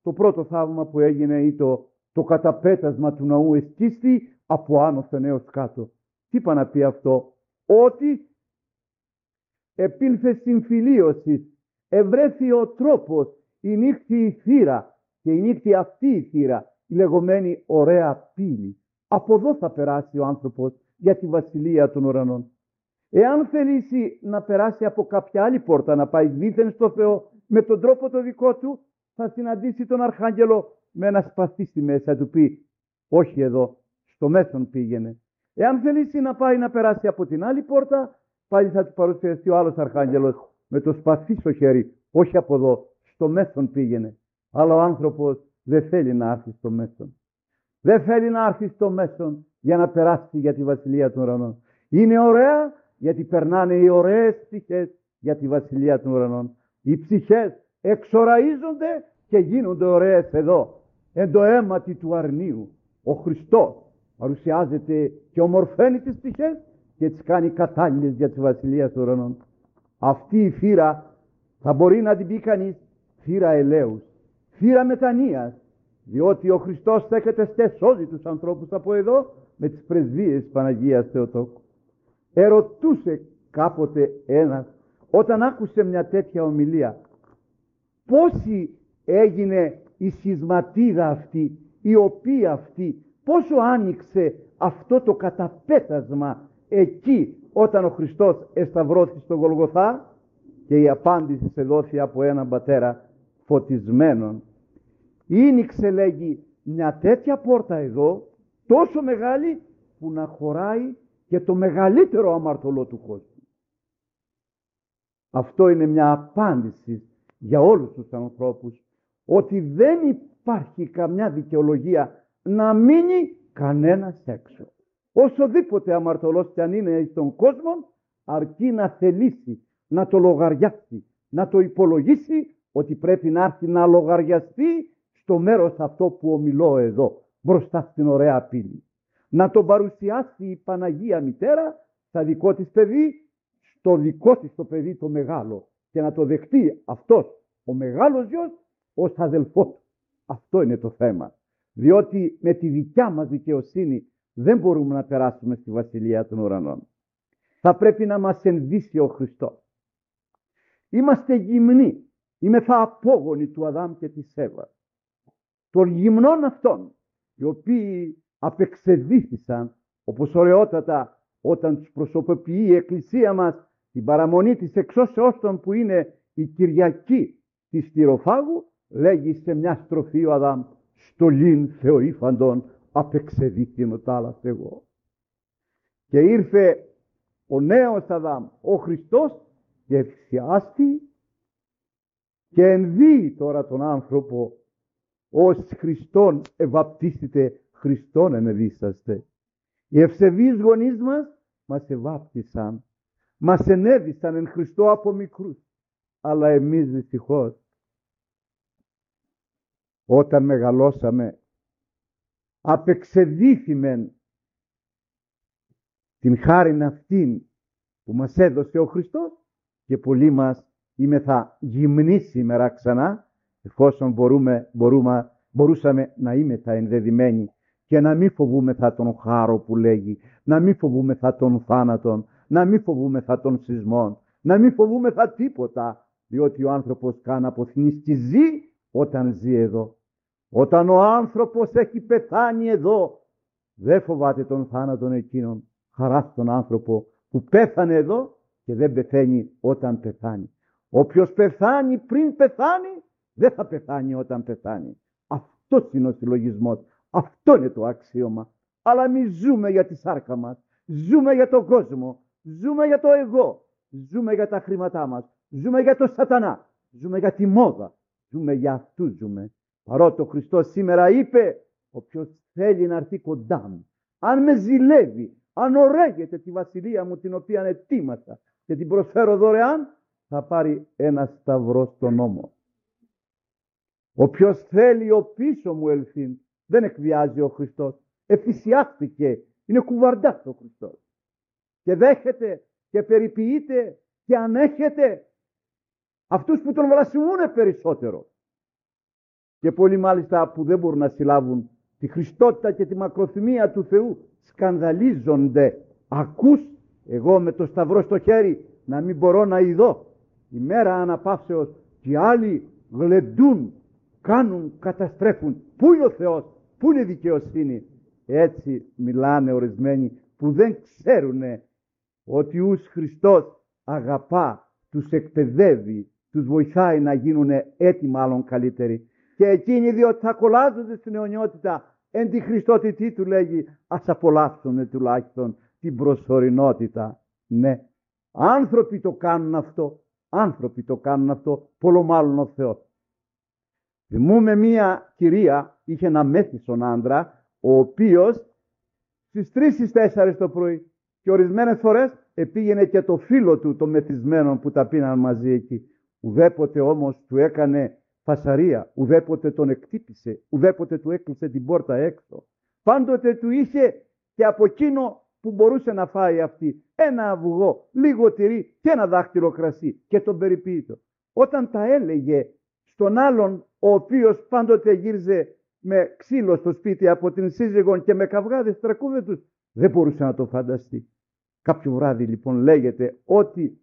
το πρώτο θαύμα που έγινε ήταν το καταπέτασμα του ναού εσκίστη από άνωθεν έως κάτω. Τι είπα να πει αυτό? Ότι επήλθε συμφιλίωση, ευρέθη ο τρόπος, η νύχτη η θύρα, και η νύχτη αυτή η θύρα, η λεγόμενη ωραία πύλη. Από εδώ θα περάσει ο άνθρωπος για τη βασιλεία των ουρανών. Εάν θελήσει να περάσει από κάποια άλλη πόρτα, να πάει δίθεν στο Θεό με τον τρόπο το δικό του, θα συναντήσει τον Αρχάγγελο με ένα σπαθί στη μέση. Θα του πει, όχι εδώ, στο μέσον πήγαινε. Εάν θελήσει να πάει να περάσει από την άλλη πόρτα, πάλι θα του παρουσιαστεί ο άλλος Αρχάγγελος με το σπαθί στο χέρι. Όχι από εδώ, στο μέσον πήγαινε. Αλλά ο άνθρωπος δεν θέλει να έρθει στο μέσον. Δεν θέλει να έρθει στο μέσον για να περάσει για τη βασιλεία των ουρανών. Είναι ωραία γιατί περνάνε οι ωραίες ψυχές για τη βασιλεία των ουρανών. Οι ψυχές εξοραίζονται και γίνονται ωραίες εδώ. Εν το αίματι του αρνίου. Ο Χριστός παρουσιάζεται και ομορφαίνει τις ψυχές και τις κάνει κατάλληλες για τη βασιλεία των ουρανών. Αυτή η θύρα θα μπορεί να την πει κανείς θύρα ελέους, θύρα μετανοίας, διότι ο Χριστός στέκεται και σώζει τους ανθρώπους από εδώ με τις πρεσβείες της Παναγίας Θεοτόκου. Ερωτούσε κάποτε ένας, όταν άκουσε μια τέτοια ομιλία, πόση έγινε η σχισματίδα αυτή, η οποία αυτή, πόσο άνοιξε αυτό το καταπέτασμα εκεί όταν ο Χριστός εσταυρώθη στο Γολγοθά, και η απάντηση σε δόθη από έναν πατέρα φωτισμένον. Ήνιξε, λέγει, μια τέτοια πόρτα εδώ, τόσο μεγάλη που να χωράει και το μεγαλύτερο αμαρτωλό του κόσμου. Αυτό είναι μια απάντηση για όλους τους ανθρώπους, ότι δεν υπάρχει καμιά δικαιολογία να μείνει κανένας έξω. Όσοδήποτε αμαρτωλός κι αν είναι στον κόσμο, αρκεί να θελήσει, να το λογαριάσει, να το υπολογίσει, ότι πρέπει να έρθει να λογαριαστεί στο μέρος αυτό που ομιλώ εδώ, μπροστά στην ωραία πύλη. Να τον παρουσιάσει η Παναγία Μητέρα στα δικό της παιδί, στο δικό της το παιδί το μεγάλο, και να το δεχτεί αυτός ο μεγάλος γιος ως αδελφό του. Αυτό είναι το θέμα. Διότι με τη δικιά μας δικαιοσύνη δεν μπορούμε να περάσουμε στη βασιλεία των ουρανών. Θα πρέπει να μας ενδύσει ο Χριστός. Είμαστε γυμνοί, είμεθα απόγονοι του Αδάμ και της Εύα. Των γυμνών αυτών, οι οποίοι απεξεδίθησαν, όπως ωραιότατα όταν τους προσωποποιεί η Εκκλησία μας την παραμονή της εξώσεώς των, που είναι η Κυριακή της Τυροφάγου, λέγει σε μια στροφή ο Αδάμ, στολήν Θεοήφαντον απεξεδίθην ο τάλας εγώ. Και ήρθε ο νέος Αδάμ, ο Χριστός, και ευθιάστη και ενδύει τώρα τον άνθρωπο, ως Χριστόν ευαπτίσετε, Χριστόν ενεδίσαστε. Οι ευσεβείς γονείς μας ευάπτισαν, μας ενέδισαν εν Χριστώ από μικρούς, αλλά εμείς δυστυχώς όταν μεγαλώσαμε απεξεδίθημεν την χάριν αυτήν που μας έδωσε ο Χριστός, και πολλοί μας είμεθα γυμνοί σήμερα ξανά, εφόσον μπορούσαμε να είμεθα ενδεδειμένοι και να μην φοβούμεθα τον χάρο που λέγει, να μην φοβούμεθα τον θάνατον, να μην φοβούμεθα των σεισμών, να μην φοβούμεθα τίποτα, διότι ο άνθρωπος καν αποθνείς και ζει όταν ζει εδώ. Όταν ο άνθρωπος έχει πεθάνει εδώ, δεν φοβάται τον θάνατον εκείνον. Χαρά στον άνθρωπο που πέθανε εδώ και δεν πεθαίνει όταν πεθάνει. Όποιος πεθάνει πριν πεθάνει, δεν θα πεθάνει όταν πεθάνει. Αυτός είναι ο συλλογισμός. Αυτό είναι το αξίωμα. Αλλά μη ζούμε για τη σάρκα μας. Ζούμε για τον κόσμο. Ζούμε για το εγώ. Ζούμε για τα χρήματά μας. Ζούμε για το σατανά. Ζούμε για τη μόδα. Ζούμε για αυτούς ζούμε. Παρότι ο Χριστός σήμερα είπε, όποιος θέλει να έρθει κοντά μου, αν με ζηλεύει, αν ωραίγεται τη βασιλεία μου την οποία ετοίμασα και την προσφέρω δωρεάν, θα πάρει ένα σταυρό στον ώμο. Όποιος θέλει ο πίσω μου ελθύν, δεν εκβιάζει ο Χριστός. Εφησιάστηκε, είναι κουβαρντάς ο Χριστός. Και δέχεται και περιποιείται και ανέχεται αυτούς που τον βλασφημούν περισσότερο. Και πολλοί μάλιστα που δεν μπορούν να συλλάβουν τη Χριστότητα και τη μακροθυμία του Θεού σκανδαλίζονται. Ακούς, εγώ με το σταυρό στο χέρι να μην μπορώ να ειδώ. Η μέρα αναπαύσεως και οι άλλοι γλεντούν, κάνουν, καταστρέφουν. Πού είναι ο Θεός, πού είναι η δικαιοσύνη? Έτσι μιλάνε ορισμένοι που δεν ξέρουν ότι ους Χριστός αγαπά, τους εκπαιδεύει, τους βοηθάει να γίνουν έτοιμα άλλων καλύτεροι. Και εκείνοι διότι θα κολλάζονται στην αιωνιότητα, εν τη Χριστότητη του λέγει, ας απολαύσουν τουλάχιστον την προσωρινότητα. Ναι, άνθρωποι το κάνουν αυτό, άνθρωποι το κάνουν αυτό, πολλο μάλλον ο Θεός. Θυμούμε μία κυρία, είχε ένα μέθησον άντρα, ο οποίος στις 3-4 το πρωί και ορισμένες φορές επήγαινε και το φίλο του, το μεθυσμένο που τα πίναν μαζί εκεί. Ουδέποτε όμως του έκανε φασαρία, ουδέποτε τον εκτύπησε, ουδέποτε του έκλεισε την πόρτα έξω. Πάντοτε του είχε και από εκείνο που μπορούσε να φάει αυτή ένα αυγό, λίγο τυρί και ένα δάχτυλο κρασί και τον περιποίητο. Όταν τα έλεγε στον άλλον, ο οποίος πάντοτε γύριζε με ξύλο στο σπίτι από την σύζυγον και με καυγάδες τρακούδετους, δεν μπορούσε να το φανταστεί. Κάποιο βράδυ λοιπόν λέγεται ότι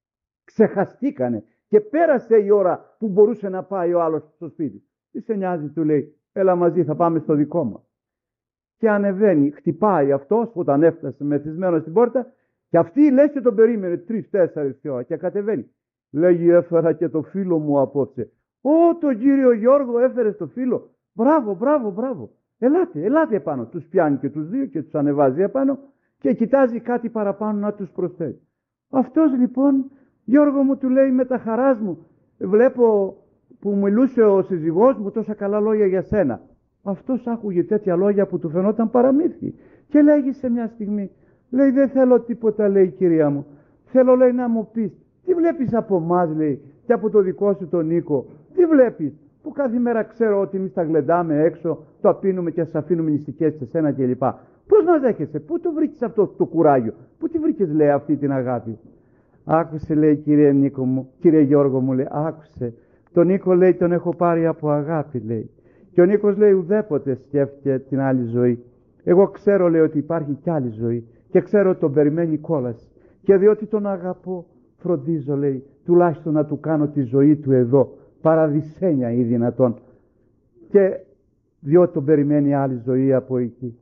ξεχαστήκανε και πέρασε η ώρα που μπορούσε να πάει ο άλλος στο σπίτι. Τι σε νοιάζει, του λέει, έλα μαζί, θα πάμε στο δικό μας. Και ανεβαίνει, χτυπάει αυτός όταν έφτασε μεθυσμένο στην πόρτα και αυτή λέει και τον περίμενε 3-4 ώρα και κατεβαίνει. Λέγει, έφερα και το φίλο μου απόψε. Ω, τον κύριο Γιώργο έφερε το φίλο. Μπράβο, μπράβο, μπράβο. Ελάτε, ελάτε επάνω. Τους πιάνει και τους δύο και τους ανεβάζει επάνω και κοιτάζει κάτι παραπάνω να τους προσθέσει. Αυτός λοιπόν, Γιώργο μου, του λέει, με τα χαράς μου, βλέπω που μιλούσε ο σύζυγός μου τόσα καλά λόγια για σένα. Αυτός άκουγε τέτοια λόγια που του φαινόταν παραμύθι και λέγει σε μια στιγμή, λέει, δεν θέλω τίποτα, λέει, κυρία μου. Θέλω, λέει, να μου πεις, τι βλέπεις από εμάς, λέει, και από το δικό σου τον Νίκο, τι βλέπεις, που κάθε μέρα ξέρω ότι εμείς τα γλεντάμε έξω, το απίνουμε και σας αφήνουμε νηστικές σε σένα κλπ. Πώς μας δέχεσαι, πού το βρήκες αυτό το κουράγιο, πού τη βρήκες, λέει, αυτή την αγάπη? Άκουσε, λέει, κύριε Νίκο μου, κύριε Γιώργο μου, λέει, άκουσε, τον Νίκο, λέει, τον έχω πάρει από αγάπη, λέει. Και ο Νίκος, λέει, ουδέποτε σκέφτηκε την άλλη ζωή. Εγώ ξέρω, λέει, ότι υπάρχει κι άλλη ζωή και ξέρω ότι τον περιμένει κόλαση. Και διότι τον αγαπώ, φροντίζω, λέει, τουλάχιστον να του κάνω τη ζωή του εδώ, παραδεισένια ή δυνατόν. Και διότι τον περιμένει άλλη ζωή από εκεί.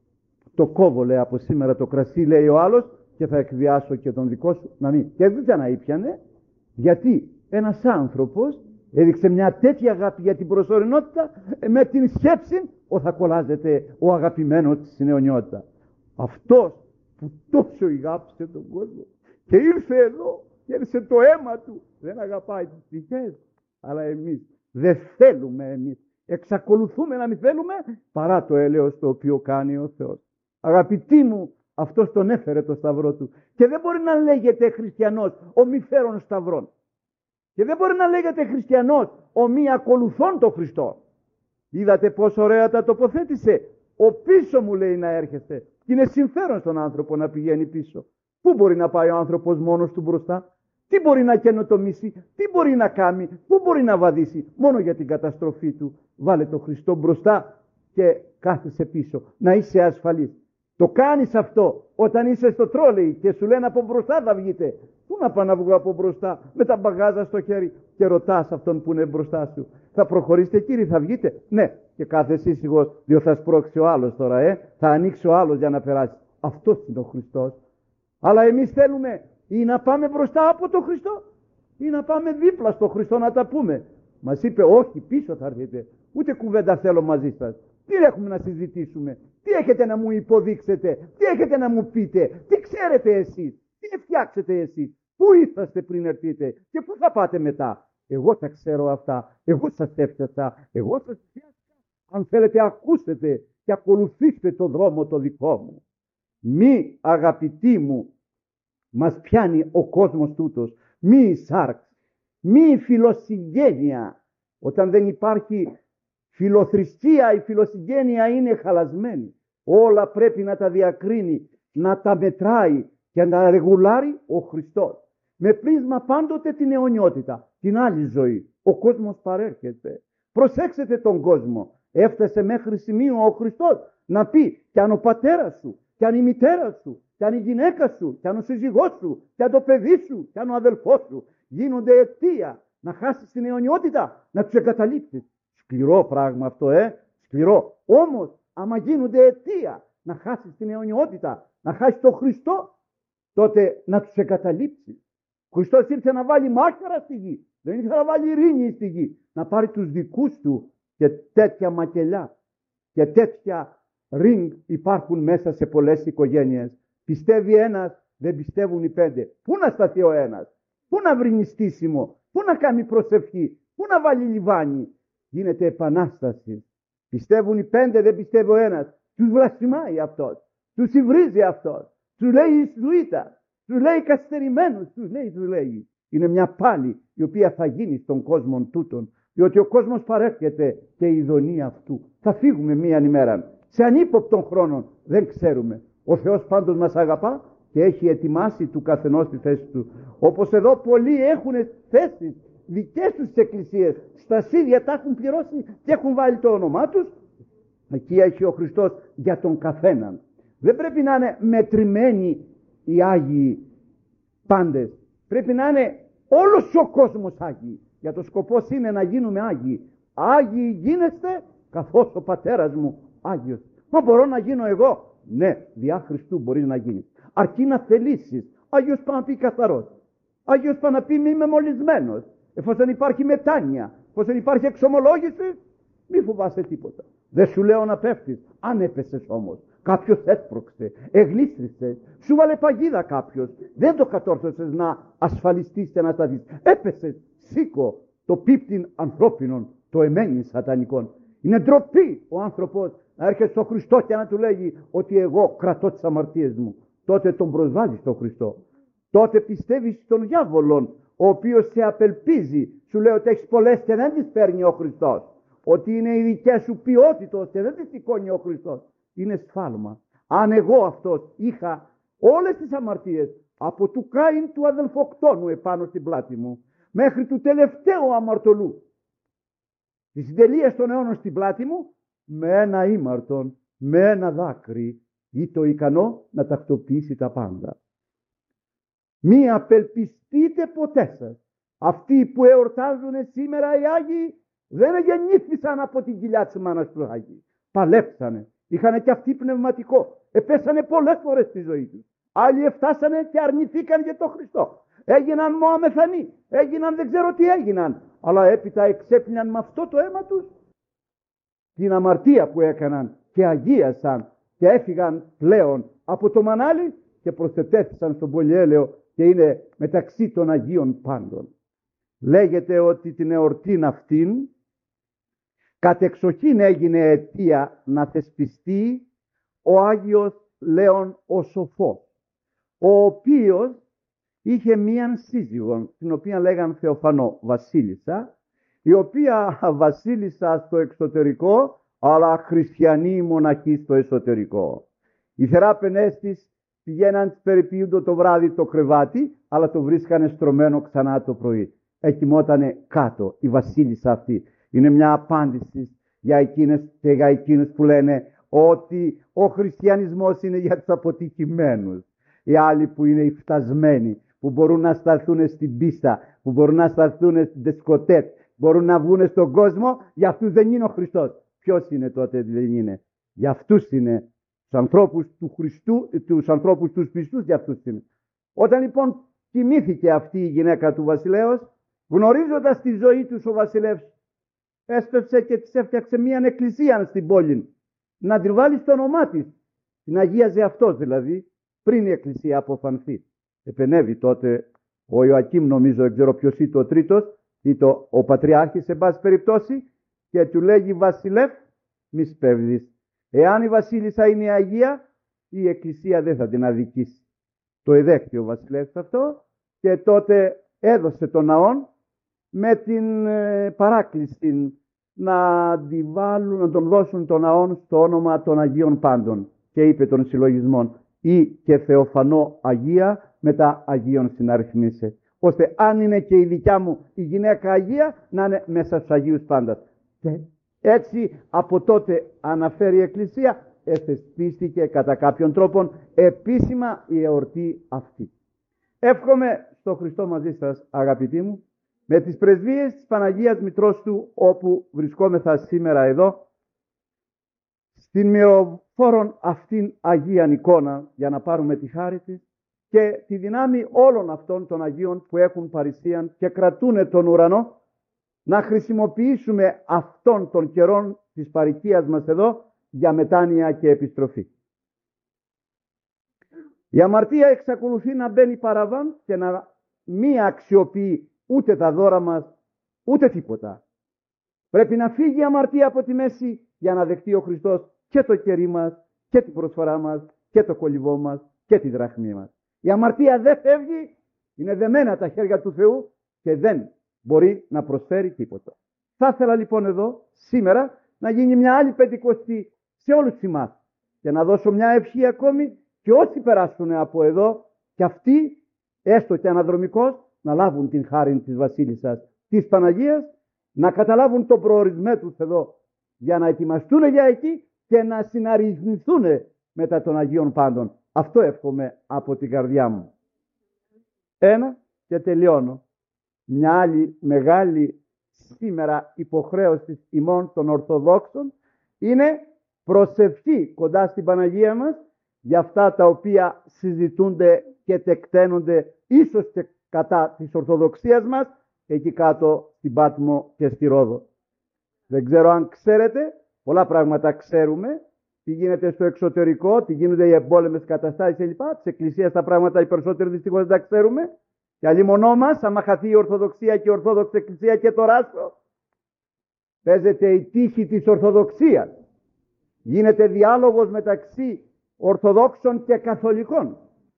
Το κόβω, λέει, από σήμερα το κρασί, λέει ο άλλος, και θα εκβιάσω και τον δικό σου να μην. Και δεν να ήπιανε, γιατί ένας άνθρωπος έδειξε μια τέτοια αγάπη για την προσωρινότητα, με την σκέψη ότι θα κολλάζεται ο αγαπημένος στην αιωνιότητα. Αυτός που τόσο αγάπησε τον κόσμο και ήρθε εδώ και έρισε το αίμα του, δεν αγαπάει τις ψυχές, αλλά εμείς δεν θέλουμε, εμείς εξακολουθούμε να μην θέλουμε παρά το έλεος το οποίο κάνει ο Θεός. Αγαπητοί μου, αυτός τον έφερε το σταυρό του και δεν μπορεί να λέγεται χριστιανός ο μη φέρον σταυρών. Και δεν μπορεί να λέγεται χριστιανός ο μη ακολουθών τον Χριστό. Είδατε πόσο ωραία τα τοποθέτησε. Ο πίσω μου, λέει, να έρχεστε. Και είναι συμφέρον στον άνθρωπο να πηγαίνει πίσω. Πού μπορεί να πάει ο άνθρωπος μόνος του μπροστά? Τι μπορεί να καινοτομήσει? Τι μπορεί να κάνει? Πού μπορεί να βαδίσει? Μόνο για την καταστροφή του. Βάλε τον Χριστό μπροστά και κάθεσαι πίσω. Να είσαι ασφαλής. Το κάνεις αυτό όταν είσαι στο τρόλεϊ και σου λένε από μπροστά θα βγείτε. Πού να πάω να βγω από μπροστά με τα μπαγάζα στο χέρι? Και ρωτάς αυτόν που είναι μπροστά σου, θα προχωρήσετε, κύριε, θα βγείτε? Ναι. Και κάθεσαι ήσυχος, διότι θα σπρώξει ο άλλος τώρα, θα ανοίξει ο άλλος για να περάσει. Αυτός είναι ο Χριστός. Αλλά εμείς θέλουμε ή να πάμε μπροστά από τον Χριστό ή να πάμε δίπλα στο Χριστό να τα πούμε. Μας είπε, όχι, πίσω θα έρθετε. Ούτε κουβέντα θέλω μαζί σας. Τι έχουμε να συζητήσουμε? Τι έχετε να μου υποδείξετε? Τι έχετε να μου πείτε? Τι ξέρετε εσείς? Τι φτιάξετε εσείς? Πού είσαστε πριν έρθετε και πού θα πάτε μετά? Εγώ τα ξέρω αυτά. Εγώ σας έφτιαξα. Εγώ σας φτιάξα. Αν θέλετε, ακούσετε και ακολουθήστε το δρόμο το δικό μου. Μη, αγαπητοί μου, μας πιάνει ο κόσμος τούτος. Μη η σάρξ. Μη η φιλοσυγγένεια. Όταν δεν υπάρχει φιλοθρησκεία, η φιλοσυγγένεια είναι χαλασμένη. Όλα πρέπει να τα διακρίνει, να τα μετράει και να τα ρεγουλάρει ο Χριστός. Με πρίσμα πάντοτε την αιωνιότητα, την άλλη ζωή. Ο κόσμος παρέρχεται. Προσέξτε τον κόσμο. Έφτασε μέχρι σημείο ο Χριστός να πει κι αν ο πατέρας σου, κι αν η μητέρα σου, κι αν η γυναίκα σου, κι αν ο σύζυγός σου, κι αν το παιδί σου, κι αν ο αδελφός σου γίνονται αιτία να χάσεις την αιωνιότητα, να τους εγκαταλείψεις. Σκληρό πράγμα αυτό, σκληρό. Όμως, άμα γίνονται αιτία να χάσεις την αιωνιότητα, να χάσεις τον Χριστό, τότε να τους εγκαταλείψεις. Ο Χριστός ήρθε να βάλει μάχαιρα στη γη. Δεν ήρθε να βάλει ειρήνη στη γη. Να πάρει τους δικούς του, και τέτοια μακελιά και τέτοια ring υπάρχουν μέσα σε πολλές οικογένειες. Πιστεύει ένας, δεν πιστεύουν οι 5. Πού να σταθεί ο ένας, πού να βρει νηστίσιμο, πού να κάνει προσευχή, πού να βάλει λιβάνι. Γίνεται επανάσταση. Πιστεύουν οι 5, δεν πιστεύει ο ένας. Τους βλασφημάει αυτός, τους υβρίζει αυτός, τους λέει Ισουίτα, τους λέει καθυστερημένους, τους λέει. Είναι μια πάλη η οποία θα γίνει στον κόσμο τούτον, διότι ο κόσμος παρέρχεται και η ειδονία αυτού. Θα φύγουμε μίαν ημέρα, σε ανύποπτον χρόνο, δεν ξέρουμε. Ο Θεός πάντως μας αγαπά και έχει ετοιμάσει του καθενός τη θέση του. Όπως εδώ πολλοί έχουν θέσεις δικές τους εκκλησίες, στα σίδια τα έχουν πληρώσει και έχουν βάλει το όνομά τους. Εκεί έχει ο Χριστός για τον καθέναν. Δεν πρέπει να είναι μετρημένοι οι Άγιοι πάντες. Πρέπει να είναι όλος ο κόσμος Άγιοι. Για το σκοπός είναι να γίνουμε Άγιοι. Άγιοι γίνεστε καθώς ο πατέρας μου Άγιος. Μα μπορώ να γίνω εγώ? Ναι, διά Χριστού μπορείς να γίνεις. Αρκεί να θελήσεις. Άγιος πάει να πει καθαρός. Άγιος πάει να πει μη είμαι μολυσμένος. Εφόσον υπάρχει μετάνοια, εφόσον υπάρχει εξομολόγηση, μη φοβάσαι τίποτα. Δεν σου λέω να πέφτεις. Αν έπεσες όμως, κάποιος έσπρωξε, εγλίστρισε, σου βάλε παγίδα κάποιος, δεν το κατόρθωσες να ασφαλιστείς και να σταθείς. Έπεσες, σήκω το πίπτην ανθρώπινων, το εμένην σατανικών. Είναι ντροπή ο άνθρωπος να έρχεται στον Χριστό και να του λέγει ότι εγώ κρατώ τις αμαρτίες μου. Τότε τον προσβάλλεις στον Χριστό. Τότε πιστεύεις στον διάβολο, ο οποίος σε απελπίζει. Σου λέει ότι έχεις πολλές και δεν τις παίρνει ο Χριστός. Ότι είναι οι δικές σου ποιότητες και δεν τις σηκώνει ο Χριστός. Είναι σφάλμα. Αν εγώ αυτός είχα όλες τις αμαρτίες, από του Κάιν του αδελφοκτόνου επάνω στην πλάτη μου, μέχρι του τελευταίου αμαρτωλού, τις συντελείες των αιώνων στην πλάτη μου, με ένα ήμαρτον, με ένα δάκρυ, ή το ικανό να τακτοποιήσει τα πάντα. Μη απελπιστείτε ποτέ σας. Αυτοί που εορτάζουν σήμερα οι Άγιοι δεν γεννήθησαν από την κοιλιά της μάνας του Άγιοι. Παλέψανε. Είχαν και αυτοί πνευματικό. Επέσανε πολλές φορές στη ζωή τους. Άλλοι εφτάσανε και αρνηθήκαν για τον Χριστό. Έγιναν Μωαμεθανοί. Έγιναν δεν ξέρω τι έγιναν. Αλλά έπειτα εξέπλυναν με αυτό το αίμα τους την αμαρτία που έκαναν και αγίασαν και έφυγαν πλέον από το μανάλι και προσετέθησαν στον πολυέλαιο και είναι μεταξύ των Αγίων πάντων. Λέγεται ότι την εορτήν αυτήν κατεξοχήν έγινε αιτία να θεσπιστεί ο Άγιος Λέων ο Σοφός, ο οποίος είχε μίαν σύζυγον, την οποία λέγαν Θεοφανό Βασίλισσα, η οποία βασίλισσα στο εξωτερικό, αλλά χριστιανή μοναχή στο εσωτερικό. Οι θεράπαινες της πηγαίναν, τις περιποιούνται το βράδυ το κρεβάτι, αλλά το βρίσκανε στρωμένο ξανά το πρωί. Εκοιμότανε κάτω η βασίλισσα αυτή. Είναι μια απάντηση για εκείνες και για εκείνους που λένε ότι ο χριστιανισμός είναι για τους αποτυχημένους. Οι άλλοι που είναι οι φτασμένοι, που μπορούν να σταθούν στην πίστα, που μπορούν να σταθούν στην δισκοτέκ, μπορούν να βγουν στον κόσμο, για αυτούς δεν είναι ο Χριστός. Ποιος είναι τότε δεν είναι? Για αυτούς είναι. Τους ανθρώπους του Χριστού, τους ανθρώπους τους πιστούς, για αυτούς είναι. Όταν λοιπόν κοιμήθηκε αυτή η γυναίκα του βασιλέως, γνωρίζοντας τη ζωή τους ο βασιλεύς, έσπευσε και της έφτιαξε μια εκκλησία στην πόλη. Να την βάλει στο όνομά της. Την αγίαζε αυτός δηλαδή, πριν η εκκλησία αποφανθεί. Επενέβη τότε ο Ιωακήμ, νομίζω, δεν ξέρω ποιος ήταν ο τρίτος, ή ο πατριάρχης σε πάση περιπτώσει, και του λέγει βασιλεύ, μη σπέβδεις. Εάν η βασίλισσα είναι Αγία, η εκκλησία δεν θα την αδικήσει. Το εδέχτηκε ο βασιλεύς αυτό και τότε έδωσε τον ναόν με την παράκληση να τον δώσουν τον ναόν στο όνομα των Αγίων Πάντων. Και είπε των συλλογισμών ή και Θεοφανό Αγία μετά Αγίων συναριθμίσε. Ώστε αν είναι και η δικιά μου η γυναίκα Αγία, να είναι μέσα στους Αγίους Πάντας. Έτσι από τότε, αναφέρει η Εκκλησία, εθεσπίστηκε κατά κάποιον τρόπο επίσημα η εορτή αυτή. Εύχομαι στο Χριστό μαζί σας, αγαπητοί μου, με τις πρεσβείες της Παναγίας Μητρός Του, όπου βρισκόμεθα σήμερα εδώ, στην μυροφόρον αυτήν Αγίαν εικόνα, για να πάρουμε τη χάρη της και τη δυνάμει όλων αυτών των Αγίων που έχουν παρησίαν και κρατούν τον ουρανό, να χρησιμοποιήσουμε αυτών των καιρών της παροικίας μας εδώ για μετάνοια και επιστροφή. Η αμαρτία εξακολουθεί να μπαίνει παραβάν και να μη αξιοποιεί ούτε τα δώρα μας, ούτε τίποτα. Πρέπει να φύγει η αμαρτία από τη μέση για να δεχτεί ο Χριστός και το κερί μας και την προσφορά μας και το κολυβό μας και τη δραχμή μας. Η αμαρτία δεν φεύγει, είναι δεμένα τα χέρια του Θεού και δεν μπορεί να προσφέρει τίποτα. Θα ήθελα λοιπόν εδώ σήμερα να γίνει μια άλλη Πεντηκοστή σε όλους εμάς και να δώσω μια ευχή ακόμη και όσοι περάσουν από εδώ και αυτοί, έστω και αναδρομικώς, να λάβουν την χάρη της Βασίλισσας της Παναγίας, να καταλάβουν τον προορισμό τους εδώ για να ετοιμαστούν για εκεί και να συναρρυθμιστούν μετά των Αγίων Πάντων. Αυτό εύχομαι από την καρδιά μου. Ένα και τελειώνω. Μια άλλη μεγάλη σήμερα υποχρέωση ημών των Ορθοδόξων είναι προσευχή κοντά στην Παναγία μας για αυτά τα οποία συζητούνται και τεκταίνονται ίσως και κατά της Ορθοδοξίας μας εκεί κάτω στην Πάτμο και στη Ρόδο. Δεν ξέρω αν ξέρετε, πολλά πράγματα ξέρουμε, τι γίνεται στο εξωτερικό, τι γίνονται οι εμπόλεμες καταστάσεις κλπ. Της Εκκλησίας τα πράγματα οι περισσότεροι δυστυχώς δεν τα ξέρουμε. Και αλλήμονό μας, άμα χαθεί η Ορθοδοξία και η Ορθόδοξη Εκκλησία και το ράσο, παίζεται η τύχη της Ορθοδοξίας. Γίνεται διάλογος μεταξύ Ορθοδόξων και Καθολικών.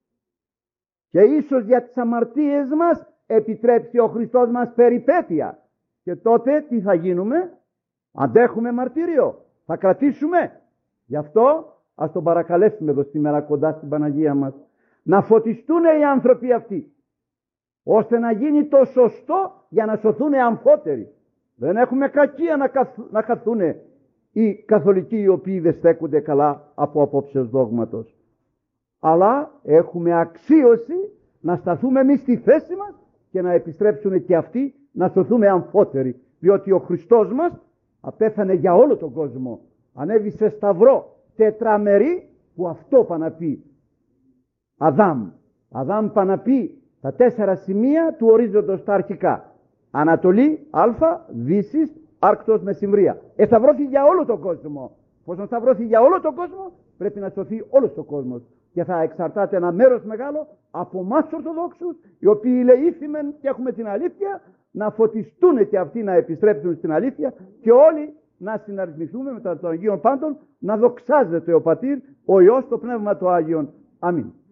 Και ίσως για τις αμαρτίες μας επιτρέψει ο Χριστός μας περιπέτεια. Και τότε τι θα γίνουμε? Αντέχουμε μαρτύριο? Θα κρατήσουμε? Γι' αυτό ας τον παρακαλέσουμε εδώ σήμερα κοντά στην Παναγία μας να φωτιστούν οι άνθρωποι αυτοί, ώστε να γίνει το σωστό για να σωθούν αμφότεροι. Δεν έχουμε κακία να χαθούν οι καθολικοί οι οποίοι δεν στέκονται καλά από απόψεως δόγματος. Αλλά έχουμε αξίωση να σταθούμε εμείς στη θέση μας και να επιστρέψουν και αυτοί να σωθούμε αμφότεροι. Διότι ο Χριστός μας απέθανε για όλο τον κόσμο. Ανέβη σε σταυρό τετραμερή που αυτό πά να πει Αδάμ. Αδάμ πά να πει τα 4 σημεία του ορίζοντος τα αρχικά. Ανατολή, Α, Δύσης, Άρκτος, Μεσημβρία. Σταυρώθη για όλο τον κόσμο. Πόσο σταυρώθη για όλο τον κόσμο, πρέπει να σωθεί όλος ο κόσμος. Και θα εξαρτάται ένα μέρος μεγάλο από εμάς Ορθοδόξους, οι οποίοι λεήθημεν και έχουμε την αλήθεια, να φωτιστούν και αυτοί να επιστρέψουν στην αλήθεια και όλοι να συναρρυθμιστούμε μετά των Αγίων Πάντων, να δοξάζεται ο Πατήρ, ο Υιός, το Πνεύμα του Άγιον. Αμήν.